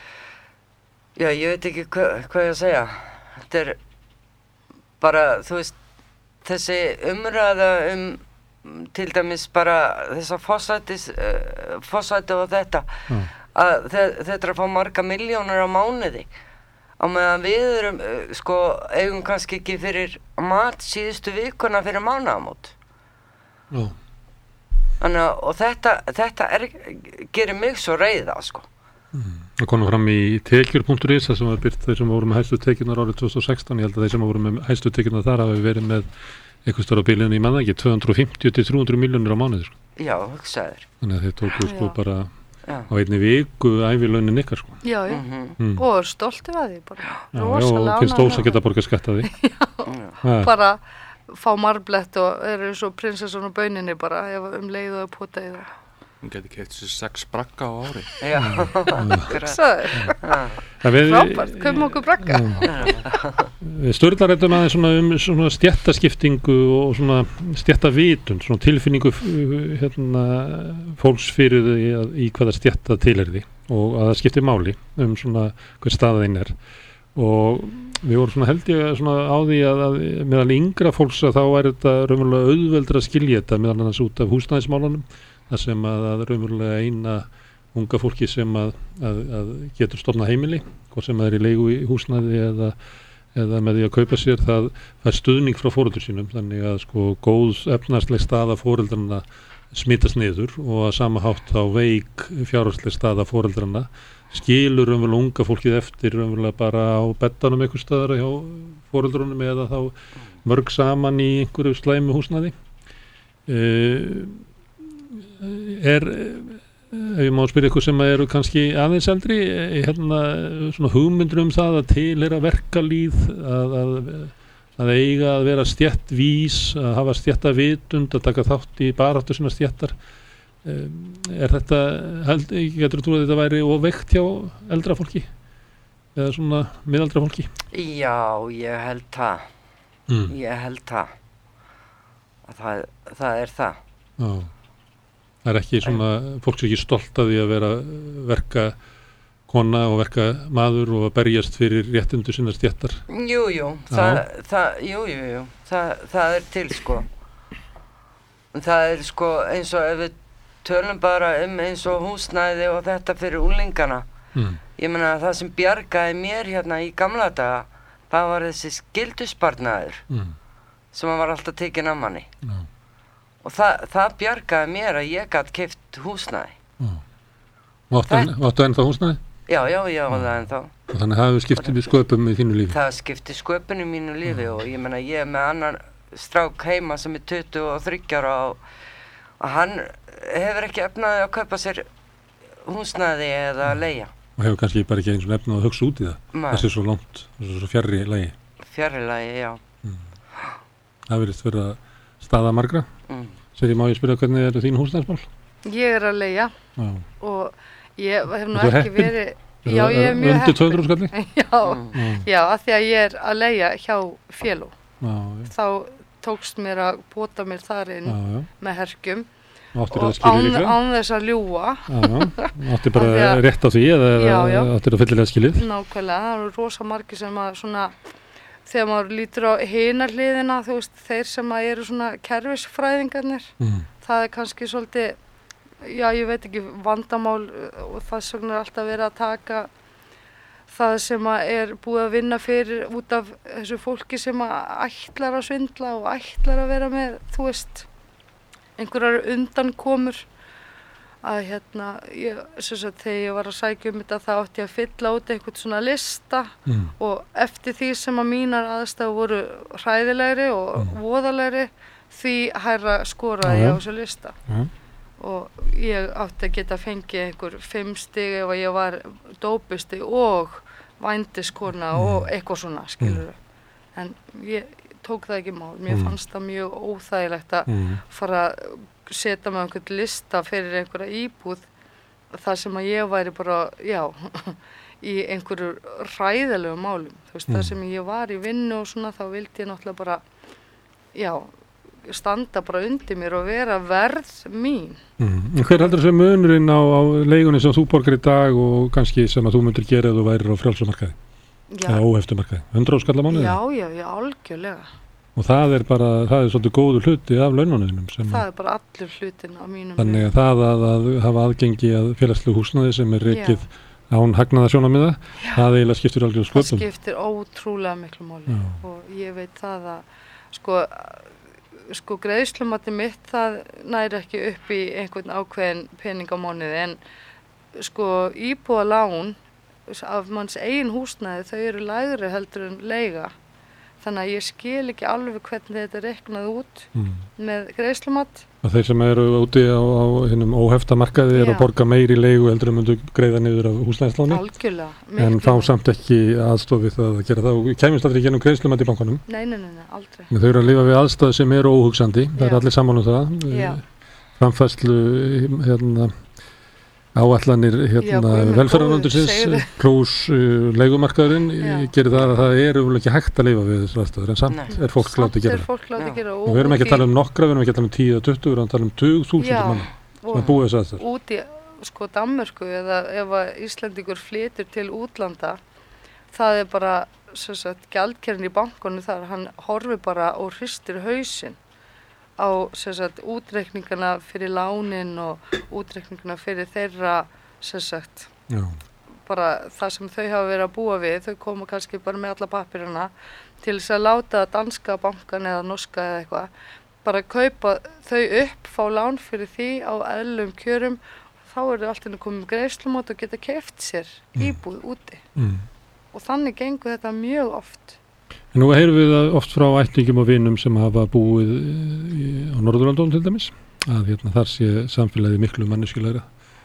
já, ég veit ekki hva, hvað ég að segja. Þetta er bara, þú veist, þessi umræða um til dæmis bara þessa fossætis uh, fossæti og þetta mm. að þetta er að fá marga milljónir á mánuði. Á meðan við erum, sko, eigum kannski ekki fyrir mat síðustu vikuna fyrir mánaðamót. Já. Þannig að, og þetta, þetta er, gerir mig svo reiða, sko. Mm. Það kom fram í tekjur punktur is, það sem var byrt þeir sem voru með hæstu tekjurnar árið tvö þúsund og sextán, ég held að þeir sem voru með hæstu tekjurnar þar hafi verið með eitthvað stóra bílunni í manna ekki, tvö hundruð fimmtíu til þrjú hundruð milljónir á mánuði, sko. Já, hugsaður. Þannig að þeir tóku, sko, bara... Já. Á einni viku ævilaunin ykkar sko. Já, já. Mm-hmm. Mm. Og er stoltur að því bara. Já, já og finnst ós að geta borga skatt að því. Já, já. Bara fá marblett og eru svo prinsessun og bauninni bara ef um leið og pota í það. Hún geti keypt sér sex bragga á ári. Já, akkurat. Frábært, köpum okkur bragga. Við Sturla ræddum aðeins svona um svona stjættaskiptingu og svona stjættavitund, svona tilfinningu hérna, fólks fyrir því að í hvaða stjætta tilherði og að það skiptir máli um svona hver staðin er. Og við vorum svona held ég svona á því að, að meðal yngra fólks að þá er þetta raunverulega auðveldur að skilja þetta meðal annars út af húsnæðismálunum. Það sem að, að raunverulega eina unga fólki sem að, að, að getur stofnað heimili, hvort sem það er í leigu í húsnæði eða, eða með því að kaupa sér, það er stuðning frá foreldrum sínum, þannig að sko góð efnahagsleg staða foreldrana smitast niður og að sama hátt á veik fjárhagsleg staða foreldrana skilur raunverulega unga fólkið eftir raunverulega bara á beddanum einhver staðar hjá foreldrunum eða þá mörg saman í einhverju slæmu húsnæði. Uh, er, ef ég má spyrja ykkur sem eru kannski aðeins eldri, hérna svona hugmyndur um það að tilheyra verkalýð, að, að, að eiga að vera stjættvís, að hafa stjættavitund, að taka þátt í baráttu sinna stjættar. Er þetta, held, getur þú trúið að þetta væri óveikt hjá eldra fólki? Eða svona miðaldra fólki? Já, ég held það. Mm. Ég held það. Það, það er það. Já. Það er ekki svona, fólk er ekki stolt að því að vera verka kona og verka maður og að berjast fyrir réttindu sinna stéttar. Jú, jú, það, það, jú, jú, jú, það, það er til sko. Það er sko eins og ef við tölum bara um eins og húsnæði og þetta fyrir úlingana. Mm. Ég meina það sem bjargaði mér hérna í gamla daga, það var þessi skyldusparnaður mm. sem var alltaf tekinn af manni. Mm. Og það, það bjargaði mér að ég gat keypt húsnæði. Mm. Áttu ennþá húsnæði? Já, já, já, mm. það ennþá. Og þannig það hefur skiptið sköpum í þínu lífi? Það skiptið sköpum í mínu lífi mm. og ég meina ég er með annan strák heima sem er tuttugu og þriggja ára og, og hann hefur ekki efnaði að kaupa sér húsnæði eða mm. leigja. Og hefur kannski bara ekki eins og efnaði að hugsa út í það? Nei. Þessi er svo langt, þessi er svo fjarri lagi. Fjarri lagi, já. Mm. Það virðist vera staða margra. Mm. Segir, má ég spyrja hvernig er þín húsnæðismál? Ég er að leigja já. Og ég hef nú ekki heppin? verið... Já, ég er mjög heppin. Undir tvö hundruð skalli? Já, mm. já, af því að ég er að leigja hjá félú. Já, já. Þá tókst mér að bóta mér þar inn já, já. með herkjum og án, án þess að ljúga. Já, já. Áttir bara rétt á því eða já, já. áttir að fyllilega skilið? Nákvæmlega, það eru rosa margir sem að svona, þegar maður lítur á hina hliðina, þú veist, þeir sem að eru svona kerfisfræðingarnir, mm. það er kannski svolítið, já, ég veit ekki, vandamál og þess vegna er alltaf verið að taka það sem að er búið að vinna fyrir út af þessu fólki sem að ætlar að svindla og ætlar að vera með, þú veist, einhverjar undankomur að hérna, ég, sem sagt, þegar ég var að sækja um þetta þá átti ég að fylla út einhvern svona lista mm. og eftir því sem að mínar aðstæður voru hræðilegri og mm. voðalegri því hærra skoraði ég á þessu lista. Mm. Og ég átti að geta fengið einhver fimm stig ef ég var dópisti og vændiskona mm. og eitthvað svona, skilur mm. en ég tók það ekki mál, mér mm. fannst það mjög óþægilegt að mm. fara að setja með einhvern lista fyrir einhverja íbúð þar sem að ég væri bara, já í einhverju hræðilegu málum, þú veist, mm. þar sem ég var í vinnu og svona, þá vildi ég náttúrulega bara já standa bara undir mér og vera verð mín. Mm. Hver heldur þessi munurinn á, á leigunni sem þú borgar í dag og kannski sem að þú myndir gera ef þú værir á frjálsumarkaði? Eða óheftumarkaði? hundrað skall á mánuði? Já, já, já, algjörlega. Og það er bara, það er svolítið góður hluti af laununum. Það er bara allur hlutin á mínum. Þannig að það að, að hafa aðgengi að félagslegu húsnæði sem er rekið án hagnaðarsjónarmiða, það eiginlega skiptir algjörlega sköpum. Það skiptir ótrúlega miklu máli já. Og ég veit það að, sko, sko greiðslumati mitt það næri ekki upp í einhvern ákveðin pening á mánuði en sko íbúðalán af manns eigin húsnæði þau eru lægri heldur en leiga þannig að ég skil ekki alveg hvernig þetta er reiknað út mm. með greiðslumat. Og þeir sem eru úti á, á hinnum óhefta markaði eru að borga meiri leigu heldur en myndu greiða niður af húsnæðisláni. Algjörlega. En fá samt ekki aðstofið það að gera það og kæmist aldrei gennum greiðslumat í bankanum. Nei, nei, nei, nei aldrei. En þau eru að lifa við aðstæðu sem eru óhugsandi, það er allir saman um það. Já. Framfærslu hérna áætlanir hérna velferðarráðuneytisins plús uh, leigumarkaðurinn gerir það að það er ekki hægt að lifa við þessu aðstæður en samt Nei. er fólk látið að gera það. Og við erum ekki að tala um nokkra, við erum ekki að tala um tíu eða tuttugu, við erum að tala um tuttugu þúsund manna sem að búa þessu aðstæður. Út í sko Danmörku eða ef að Íslendingur flytur til útlanda það er bara sem sagt gjaldkerinn í bankunum þar, hann horfir bara og hristir hausinn á sem sagt útreikningana fyrir lánin og útreikningana fyrir þeirra sem sagt Já. bara það sem þau hafa verið að búa við, þau koma kannski bara með alla pappirana til þess að láta danska bankan eða norska eða eitthvað, bara kaupa þau upp, fá lán fyrir því á eðlum kjörum, þá eru allt inn að koma með greiðslumót og geta keypt sér mm. íbúð úti mm. og þannig gengur þetta mjög oft. En nú heyrum við oft frá ættingum og vinum sem hafa búið á Norðurlandunum til dæmis að hérna, þar sé samfélagið miklu manneskjulegra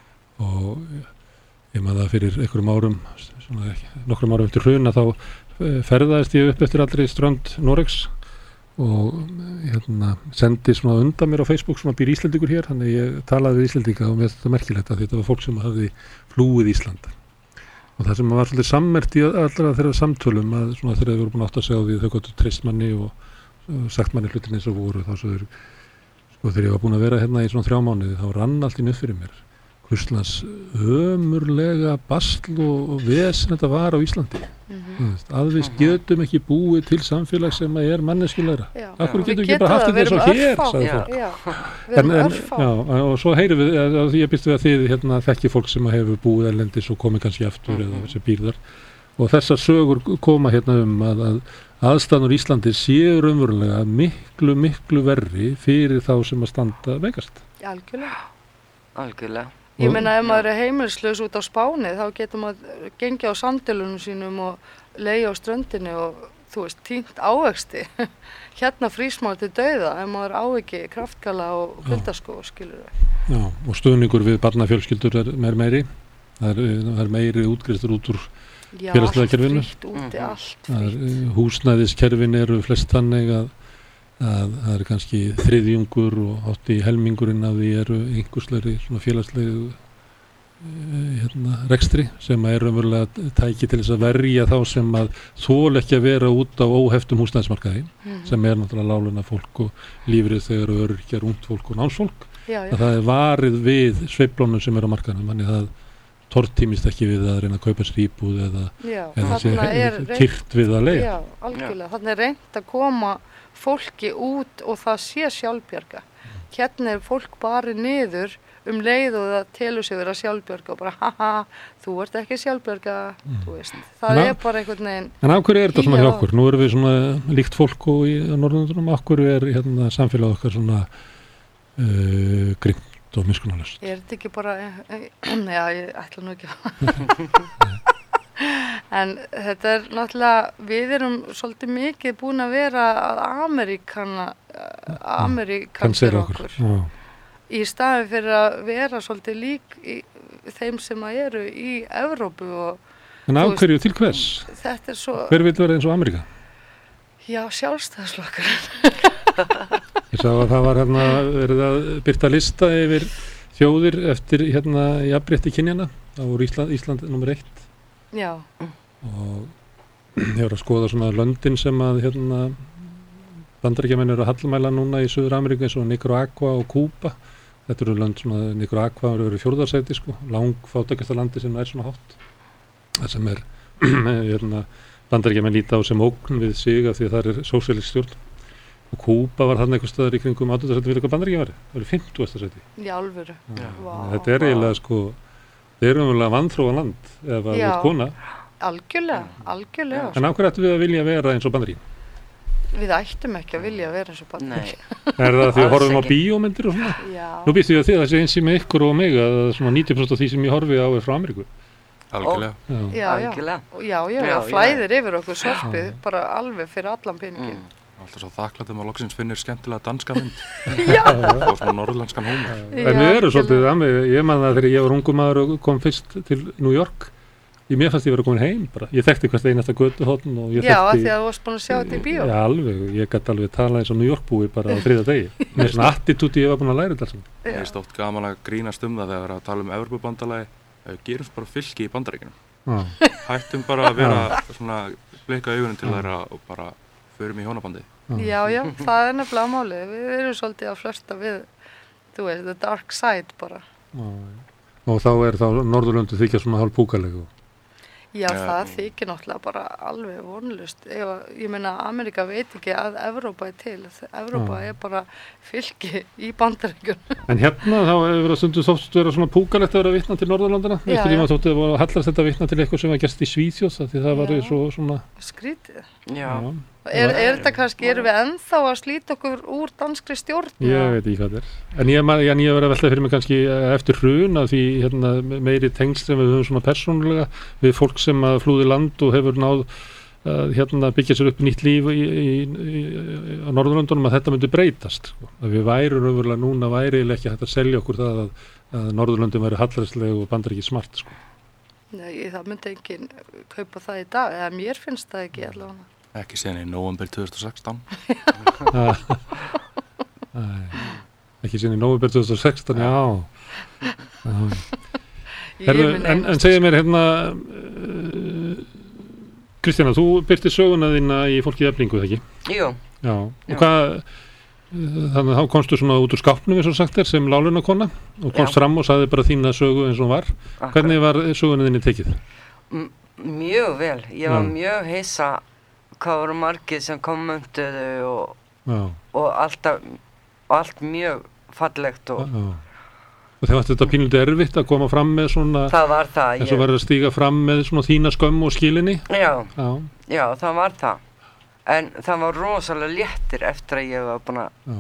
og ég maður það fyrir einhverjum árum svona, nokkrum árum eftir hrun að þá ferðaðist ég upp eftir allri strönd Noregs og hérna, sendi svona undan mér á Facebook sem að býr Íslendingur hér, þannig ég talaði við Íslendinga og með þetta merkilegt að þetta var fólk sem hafði flúið Ísland. Og það sem var svolítið sammert í allra þeirra samtölum að svona þegar þeir voru búin átt að segja því þau gáttu treyst manni og, og sagt manni hlutin eins og voru þá svo þeir, sko þegar ég var búin að vera hérna í svona þrjá mánuði þá rann allt í nöð fyrir mér hvurslags ömurlega basl og, og vesen þetta var á Íslandi. Mm-hmm. Að við getum ekki búið til samfélag sem er manneskilegra. Af hverju getum við ekki bara haft þetta eins og hér, sagði fólk. Já, við erum örfá. Já, og svo heyrum við, að ég býst við að þið hérna, þekki fólk sem hefur búið erlendis og komið kannski aftur mm-hmm. eða sem býr þar. Og þessar sögur koma hérna um að, að aðstæður Íslandi séu raunverulega miklu, miklu verri fyrir þá sem að standa veikast. Algjörlega. Algjörlega. Ég meina ef maður er heimilislaus út á Spáni þá getur maður gengið á sandilunum sínum og leigja á ströndinni og þú veist, týnt ávexti. Hérna frýs maður til dauða ef maður á ekki kraftgala og kuldaskó, skilur við. Já, og stuðningur við barnafjölskyldur er meir meiri. Það er, það er meiri útgreiðslur út úr félagslega kerfinu. Já, allt frítt úti, allt frítt. Húsnæðiskerfin eru flest þannig að að það er kannski þriðjungur og átti helmingurinn af því eru einhverslegri svona félagslegu hérna, rekstri sem er raunverulega tæki til þess að verja þá sem að þol ekki að vera út á óheftum húsnæðismarkaði mm-hmm. sem er náttúrulega láglauna fólk og lífrið þegar öryrkjar, ungt fólk og námsfólk. Já, já. Það er varið við sveiflónum sem er á markaðnum, þannig það tortímist ekki við að reyna að kaupa sér íbúð eða, já, eða sé kyrrt við að leigja. Já, algjörlega. Þannig er reynt að koma fólki út og það sé sjálfbjarga. Hérna er fólk bara niður um leið og það telur sig vera sjálfbjarga og bara haha, þú ert ekki sjálfbjarga, mm. þú veist. Það en er bara einhvern veginn. En af hverju er þetta svona hjá okkur? Nú erum við svona líkt fólk og í Norðurlöndunum, af hverju er hérna samfélag okkar svona uh, grimmt og miskunnarlaust? Er þetta ekki bara, já, ég ætla nú ekki að en þetta er náttúrulega, við erum svolítið mikið búin að vera að Ameríkana, Ameríkansir okkur. okkur. Í staðin fyrir að vera svolítið lík í þeim sem að eru í Evrópu og... En af hverju til hvers? Þetta er svo... Hver vil vera eins og Ameríka? Já, sjálfstæðisflokkurinn. Ég sá að það var hérna verið að birta lista yfir þjóðir eftir hérna jafnrétti kynjana. Það voru Ísland, Ísland nummer eitt. Já. Og ég var að skoða svona löndin sem að hérna Bandaríkjamenn eru að hallmæla núna í Suður-Ameríku eins og Nicaragua og Kúba. Þetta eru lönd svona, Nicaragua eru fjórðarsæti sko, langfátækasta landi sem er svona hátt. Það sem er hérna Bandaríkjamenn líta á sem ógn við sig af því að það er sósíalísk stjórn. Og Kúba var þarna eitthvað staðar í kringum átjánda sæti við eitthvað Bandaríkjamenn var. Það eru fimmtugasta sæti. Í alvöru. Ja, Vá, þetta er eiginlega sko þeir eru umverulega vanþróa land ef að við kona. Algjörlega, algjörlega. En af hverju ættum við að vilja vera eins og Bandaríkin? Við ættum ekki að vilja vera eins og Bandaríkin. Er það því að horfum á bíómyndir og svona? Já. Nú býst ég að þið að það sé eins í með ykkur og mig að svona níutíu prósent af því sem ég horfi á er frá Ameríku. Algjörlega. Já, já, Algjörlega. já, já, já flæðir yfir okkur sorpið bara alveg fyrir allan peningin. Mm. Alltaf svo þakklætum að loksins finnir skemmtilega danska mynd. Já. Og svona norðurlenskan húmor. En við erum svolítið að mig, ég man það þegar ég var ungur maður og kom fyrst til New York, ég mér fannst ég verið komin heim bara. Ég þekkti hvert einasta götuhorn og ég Já, þekkti... Já, því að þú varst búin að sjá þetta í bíó. Já, alveg, ég gæti alveg tala eins og New York búi bara á þriðja degi. Með svona attitúti ég var búin að læra þetta. Ég er stótt gaman að grínast um það þegar við að tala um Evrópubandalagi, gerumst bara fylki í Bandaríkjunum. Hættum bara að vera svona blika augunum til þeirra og bara förum í hjónabandi. Já, já, það er nefnilega málið. Við erum svolítið að flörta við, þú veist, the dark side bara. Já, og þá er þá Norðurlöndu þykja svona hálf púkalegu. Já, ja, það þykir náttúrulega bara alveg vonlust. Ég meina, Ameríka veit ekki að Evrópa er til. Evrópa ja. er bara fylki í Bandaríkjunum. En hérna þá hefur það stundu þótt vera svona púkalegt að vera vitna til Norðurlandana. Eftir því maður þótti að hallast þetta vitna til eitthvað sem var gerst í Svíþjóð, því það var svo svona... Skrítið. Já. Já. Er, er þetta kannski, erum við ennþá að slíta okkur úr danskri stjórn? Ég veit ekki hvað þetta er. En ég, ég, ég var að velta fyrir mig kannski eftir hrun að því hérna, meiri tengsl sem við höfum svona persónulega við fólk sem að flúði land og hefur náð að hérna, byggja sér upp nýtt líf í, í, í, á Norðurlöndunum að þetta myndi breytast. Sko. Að við værum öfurlega núna væri ekki hægt að selja okkur það að, að Norðurlöndum væri hallærisleg og Bandaríki smart. Sko. Nei, það myndi enginn kaupa það í dag, eða mér finnst það ekki allavega. Ekki síðan í nóvember tvö þúsund og sextán. Ekki síðan í nóvember tvö þúsund og sextán, já. Herðu, en, en segja mér hérna, uh, Kristjana, þú byrtir söguna þína í Fólki í Eflingu, ekki? Jú. Já, og hvað, þannig að þá komstu svona út úr skápnum eins og sagt er sem láglaunakona og komst Já. fram og sagði bara þína sögu eins og hún var. Akkurat. Hvernig var sögunni þinni tekið? M mjög vel, ég var Já. mjög hissa hvað voru margir sem kommentuðu og, Já. og alltaf, og allt mjög fallegt og Já. Og þegar þetta pínlítið erfitt að koma fram með svona, það var það. eins og verður að stíga fram með svona þína skömm og skilinni? Já, Já. já, það var það. En það var rosalega léttir eftir að ég var búin að... Já.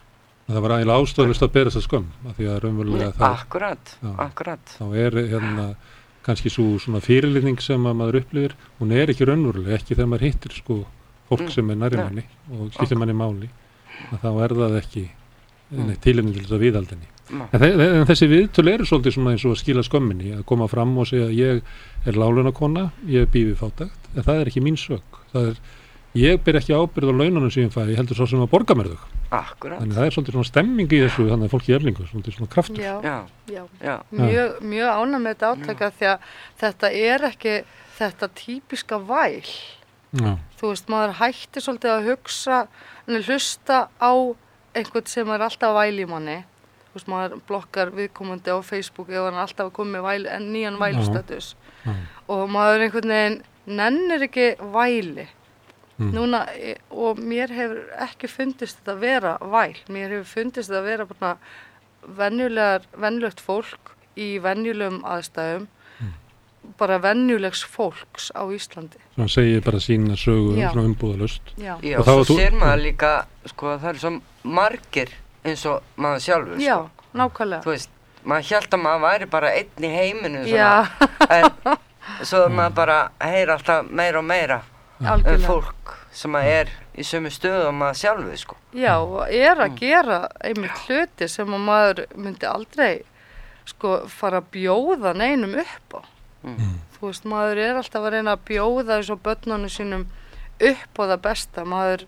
Það var eiginlega ástæðulaust að bera þessa skömm, af því að raunverulega það... Akkurat, Já. akkurat. Þá er hérna kannski svo svona fyrirlitning sem að maður upplifir, hún er ekki raunverulega, ekki þegar maður hittir sko fólk Mm. sem er nærri Nei. manni og skiptir manni máli, að þá er það ekki mm. tilefni til þess að viðhaldinni. Nei. En, þe en þessi viðtöl eru svolítið svona eins og að skila skömminni, að koma fram og segja ég er láglaunakona, ég býð við fátækt, en það er ekki mín sök. Það er, ég ber ekki ábyrgð á laununum sem ég fæ, ég heldur svo sem að borga mér þau. Akkurat. Þannig það er svolítið svona stemming í þessu, þannig að fólk í Eflingu, svolítið svona kraftur. Já, Já. já. Já. Mjög, mjög ánægð með þetta átaka því að þetta er ekki þetta típiska væl. Já. Þú veist, maður hættir svolítið að hugsa, en hlusta á einhvern sem er alltaf væl í manni. Þú veist, maður blokkar viðkomandi á Facebook ef hann alltaf er komið með væl, en nýjan vælustatus. Já. Og maður einhvern veginn nennir ekki væli. Mm. Núna, e- og mér hefur ekki fundist þetta að vera væl. Mér hefur fundist þetta að vera bara venjulegar, venjulegt fólk í venjulegum aðstæðum, bara venjulegs fólks á Íslandi. Svo hann segir bara sína sögu Já. svona umbúðalaust. Já, Já, Og og þá svo var þú- sér maður líka, sko, það eru svo margir eins og maður sjálfur, Já, sko. nákvæmlega. Þú veist, maður hélt að maður væri bara einn í heiminu, Já. svona. En svo að maður bara heyr alltaf meira og meira um Algjörlega. fólk sem að er í sömu stöðu og maður sjálfur, sko. Já, og er að gera einmitt hluti sem að maður myndi aldrei sko fara að bjóða neinum upp á. Mm. Þú veist, maður er alltaf að reyna að bjóða þessu börnunum sínum upp á það besta. Maður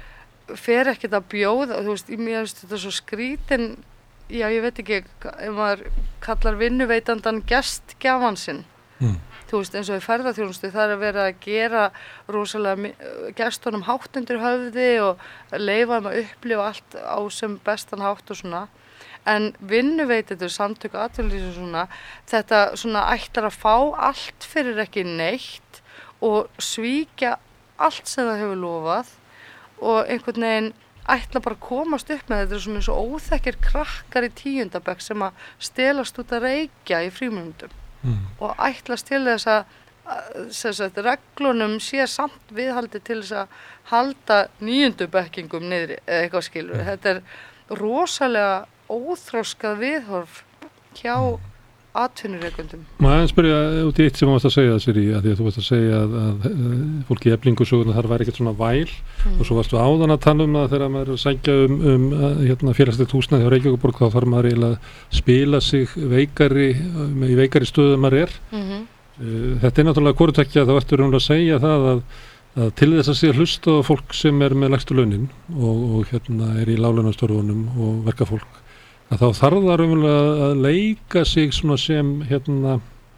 fer ekkert að bjóða, þú veist, mér finnst þetta svo skrítin, já, ég veit ekki, ef maður kallar vinnuveitandan gestgjafan sinn. Mm. Þú veist, eins og í ferðarþjónustu, það er að vera að gera rosalega mi- gestunum hátt undir höfði og leyfa þeim að upplifa allt á sem bestan hátt og svona. En vinnuveitendur, samtök atvinnulífsins og svona, þetta svona ætlar að fá allt fyrir ekki neitt og svíkja allt sem það hefur lofað og einhvern veginn ætla bara að komast upp með þetta, svona eins og óþekkir krakkar í tíundabekk sem að stelast út að reykja í frímínútum. Mm. Og ætlast til þess að, að sem sagt, reglunum sé samt viðhaldi til þess að halda níundubekkingum niðri eða eitthvað skilur. Þetta er rosalega óþróskað viðhorf hjá atvinnurekendum. Má aðeins spyrja út í eitt sem þú varst að segja Sirrí, að því að þú varst að segja að, að, að fólki í Eflingu söguna þar væri ekkert svona væl Mm. og svo varstu áðan að tala um að þegar maður er að sækja um, um að, hérna, félagslegt húsnæði á Reykjavíkurborg þá þarf maður eiginlega að spila sig veikari, um, í veikari stöðu en maður er. Mm-hmm. Uh, þetta er náttúrulega hvorutekja þá ertu raunlega að segja það að, að til þess að sé hlusta á fólk sem er með lægstu launin og, og hérna er í láglaunastörfunum og verkafólk að þá þarf það raunverulega að leika sig svona sem hérna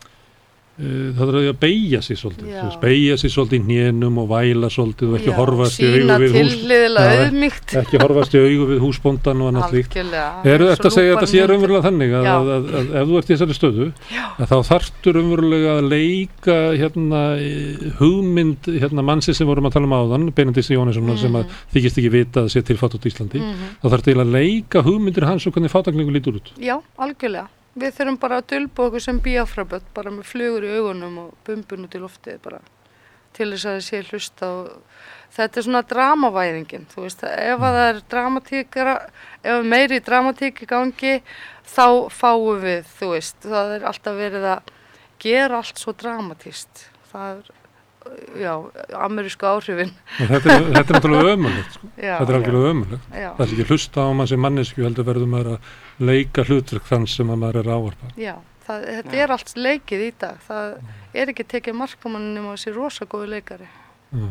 uh, það þarf að beygja sig svolítið, Já. þú veist, beygja sig svolítið í hnésnum og væla svolítið og ekki Já, horfast í augu sýna við hús tilhlýðilega Já, auðmýkt. ekki horfast í augu við húsbóndan og annað slíkt. Algjörlega. Eru Eins þetta og að segja að þetta sé lúpan raunverulega þannig að, Já. að, að, að ef þú ert í þessari stöðu Já. að þá þarftu raunverulega að leika hérna eh, hugmynd hérna mannsi sem vorum að tala um áðan Benedikts Jóhannessonar sem að þykist ekki vita að sé til fátækt á Íslandi Mhm. þá þarftu eiginlega að leika hugmyndir hans og hvernig fátæklingur lítur út. Já, algjörlega. Við þurfum bara að dulba okkur sem bíafraböld, bara með flugur í augunum og bumbun út í loftið bara til þess að það sé hlusta og þetta er svona dramavæðingin, þú veist, ef að það er dramatíkara, ef meiri dramatík í gangi, þá fáum við, þú veist, það er alltaf verið að gera allt svo dramatíst. Það er, já, amerísku áhrifin. Og þetta er, þetta er náttúrulega ömurlegt sko. Já, þetta er algjörlega ömurlegt. Já. Það er ekki hlusta á mann sem mannesku heldur verður maður að leika hlutverk þann sem að maður er að ávarpa. Já, það, þetta er allt leikið í dag. Það er ekki tekið markamann nema þessi rosa góðu leikari. Já.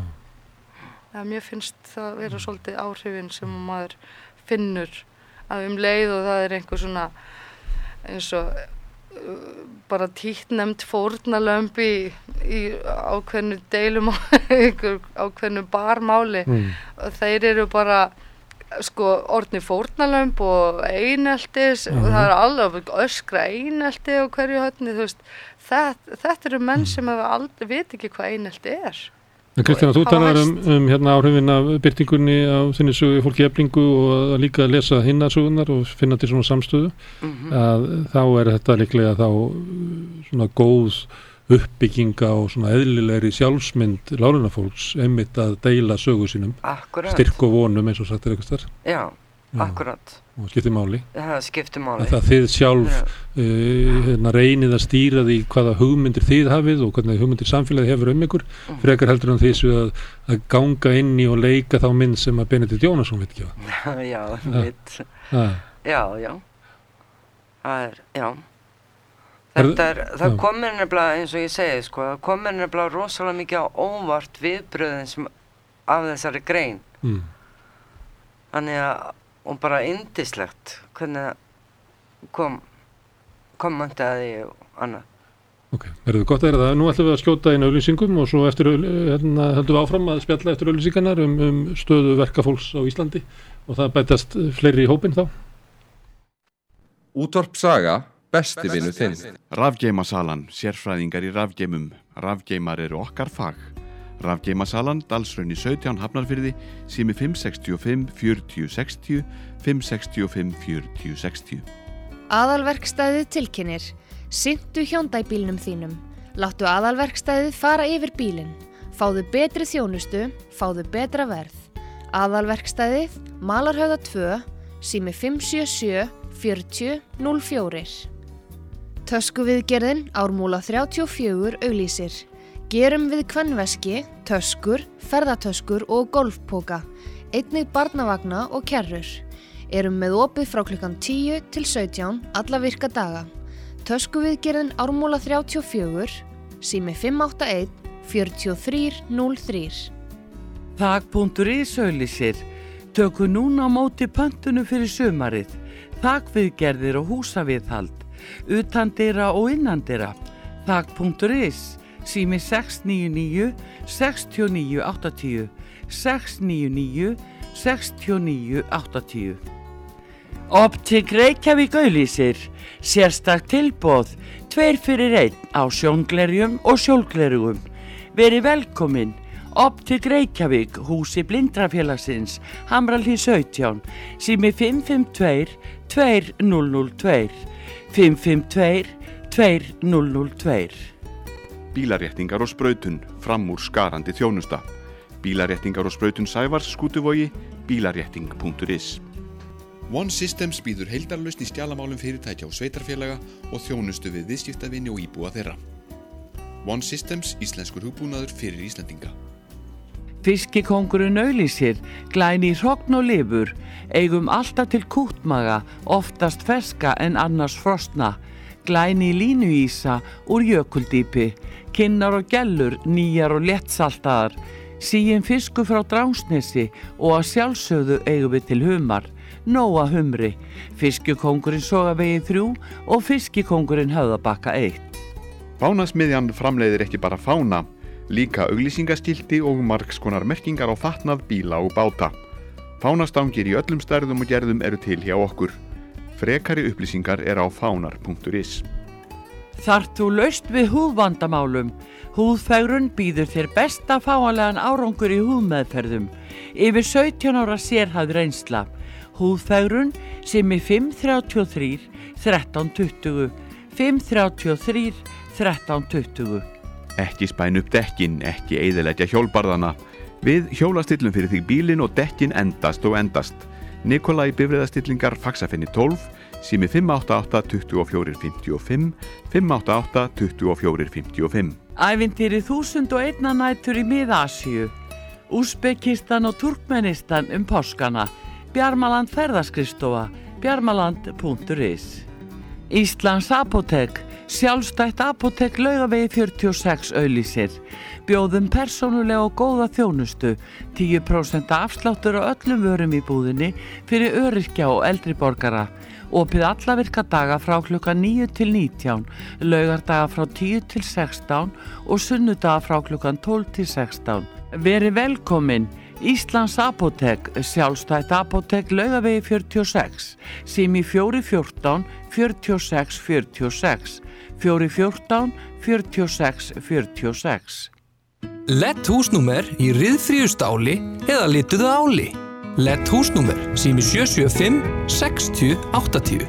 Ja, mér finnst það vera svolítið áhrifin sem maður finnur að um leið og það er einhver svona eins og uh, bara títtnefnd fórnarlömb í, í ákveðnu deilum á einhver ákveðnu barmáli Mm. og þeir eru bara sko orðni fórnalömb og eineltis og það er alveg öskra einelti á hverju hotni, þú veist, þetta, þetta eru menn sem hafa aldrei, veit ekki hvað einelti er. En Kristjana, þú talar um, um hérna áhrifin af byrtingunni á þinni sögu fólki Eflingu og að líka að lesa hinna sögunar og finna til svona samstöðu, mm-hmm. að þá er þetta líklega þá svona góð uppbygginga og svona eðlilegri sjálfsmynd láglaunafólks einmitt að deila sögu sínum. Akkurat. Styrk og vonum eins og sagt er eitthvað þar. Já, akkurat. Og skiptir máli. Það skiptir máli. Það þið sjálf uh, hérna, reynið að stýra því hvaða hugmyndir þið hafið og hvernig hugmyndir samfélagi hefur um ykkur, mm. frekar heldur en þessu að, að ganga inn í og leika þá mynd sem að Benedikt Jónasson veit ekki á. Já, veit. Já, já. Það er, já. Þetta er, það já. komir nefnilega, eins og ég segi, sko, það komir nefnilega rosalega mikið á óvart viðbröðin sem af þessari grein. Mm. Þannig að, og bara yndislegt, hvernig kom, komandi að því og annað. Ok, verður gott að er það. Nú ætlum við að skjóta inn auglýsingum og svo eftir, hérna, höldum við áfram að spjalla eftir auglýsingarnar um, um stöðu verkafólks á Íslandi og það bætast fleiri í hópinn þá. Útvarp Saga. Besti vinur þinn. Rafgeimasalan, sérfræðingar í rafgeimum. Rafgeimar eru okkar fag. Rafgeimasalan, Dalsrauni sautján, Hafnarfirði, sími fimm sex fimm fjörutíu sextíu, fimm sex fimm fjörutíu sextíu. Aðalverkstæðið tilkynnir. Sinntu Hyundai-bílnum þínum. Láttu aðalverkstæðið fara yfir bílinn. Fáðu betri þjónustu, fáðu betra verð. Aðalverkstæðið, Malarhöfða tvö, sími fimm sjö sjö fjörutíu núll fjögur. Töskuviðgerðin Ármúla þrjátíu og fjögur auglýsir. Gerum við kvenveski, töskur, ferðatöskur og golfpoka. Einnig barnavagna og kerrur. Erum með opið frá klukkan tíu til sautján alla virka daga. Töskuviðgerðin Ármúla þrjátíu og fjögur, sími fimm átta einn fjörutíu og þrír núll þrír. Þak punktur is auglýsir. Tökum núna á móti pöntunum fyrir sumarið. Þakviðgerðir og húsaviðhald. Utandyra og innandyra. Þak punktur is, sími sex níu níu sex níu átta núll, sex níu níu sex níu átta núll. Optik Reykjavík auglýsir. Sérstakt tilboð, tveir fyrir einn á sjónglerjum og sjólglerjum. Verið velkomin. Optik Reykjavík, húsi Blindrafélagsins, Hamrahlíð sautján, sími fimm fimm tvö tvö núll núll tvö, fimm fimm tvö tvö núll núll tvö. Bílaréttingar og sprautun, fram úr skarandi þjónusta. Bílaréttingar og sprautun Sævars, Skútuvogi, bílarétting punktur is. One Systems býður heildarlausn í stjalamálum fyrirtækja og sveitarfélaga og þjónustu við viðskiptavinni og íbúa þeirra. One Systems, íslenskur hugbúnaður fyrir Íslendinga. Fiskikóngurinn auglýsir, glæni í hrogn og lifur, eigum alltaf til kútmaga, oftast ferska en annars frosna, glæni í línuísa úr jökuldýpi, kinnar og gellur, nýjar og léttsaltaðar, síin fisku frá Dránsnesi og að sjálfsögðu eigum við til humar, nóa humri, Fiskikóngurinn Sogavegi þrjú og Fiskikóngurinn Höfðabakka eitt. Fánasmiðjan framleiðir ekki bara fána, líka auglýsingaskilti og margskonar merkingar á fatnað, bíla og báta. Fánastangir í öllum stærðum og gerðum eru til hjá okkur. Frekari upplýsingar er á fánar punktur is. Þarft þú laust við húðvandamálum? Húðfegrun býður þér besta fáanlegan árangur í húðmeðferðum. Yfir sautján ára sérhæfð reynsla. Húðfegrun sími fimm þrjátíu og þrír þrettán tuttugu, fimm þrjátíu og þrír þrettán tuttugu. Ekki spæn upp dekkin, ekki eyðileggja hjólbarðana. Við hjólastillum fyrir þig bílinn og dekkin endast og endast. Nikolai bifreiðastillingar Faxafinni tólf, sími fimm átta átta tuttugu og fjögur fimmtíu og fimm, fimm átta átta tuttugu og fjögur fimmtíu og fimm. Ævintýri þúsund og einna nætur í Mið-Asíu. Úsbekistan og Turkmenistan um páskana. Bjarmaland ferðaskrifstofa, bjarmaland punktur is. Íslands apótek, sjálfstætt apótek Laugavegi fjörutíu og sex auglýsir. Bjóðum persónulega og góða þjónustu, tíu prósent afsláttur á öllum vörum í búðinni fyrir öryrkja og eldri borgara. Opið alla virka daga frá klukkan níu til nítján, laugardaga frá tíu til sextán og sunnudaga frá klukkan tólf til sextán. Verið velkomin. Íslands Apótek, sjálfstætt apótek Laugavegi fjörutíu og sex, sími fjögur fjórtán fjörutíu og sex fjörutíu og sex, fjögur fjórtán fjörutíu og sex fjörutíu og sex. L E D húsnúmer í ryðfríu stáli eða lituðu áli. L E D húsnúmer, sími sjö sjö fimm sextíu áttatíu.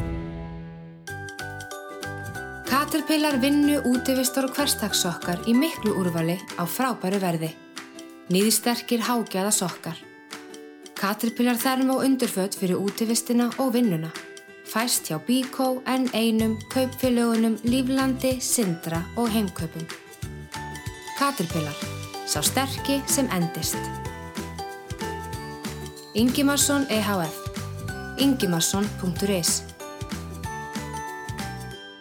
Caterpillar vinnu, útivistar og hversdagssokkar í miklu úrvali á frábæru verði. Níðsterkir hágæða sokkar. Caterpillar þerm og undurföt fyrir útivistina og vinnuna. Fæst hjá Bíkó, N eins, kaupfélögunum, Líflandi, Sindra og Heimkaupum. Caterpillar, sá sterki sem endist. Ingimarsson E H F, ingimarsson punktur is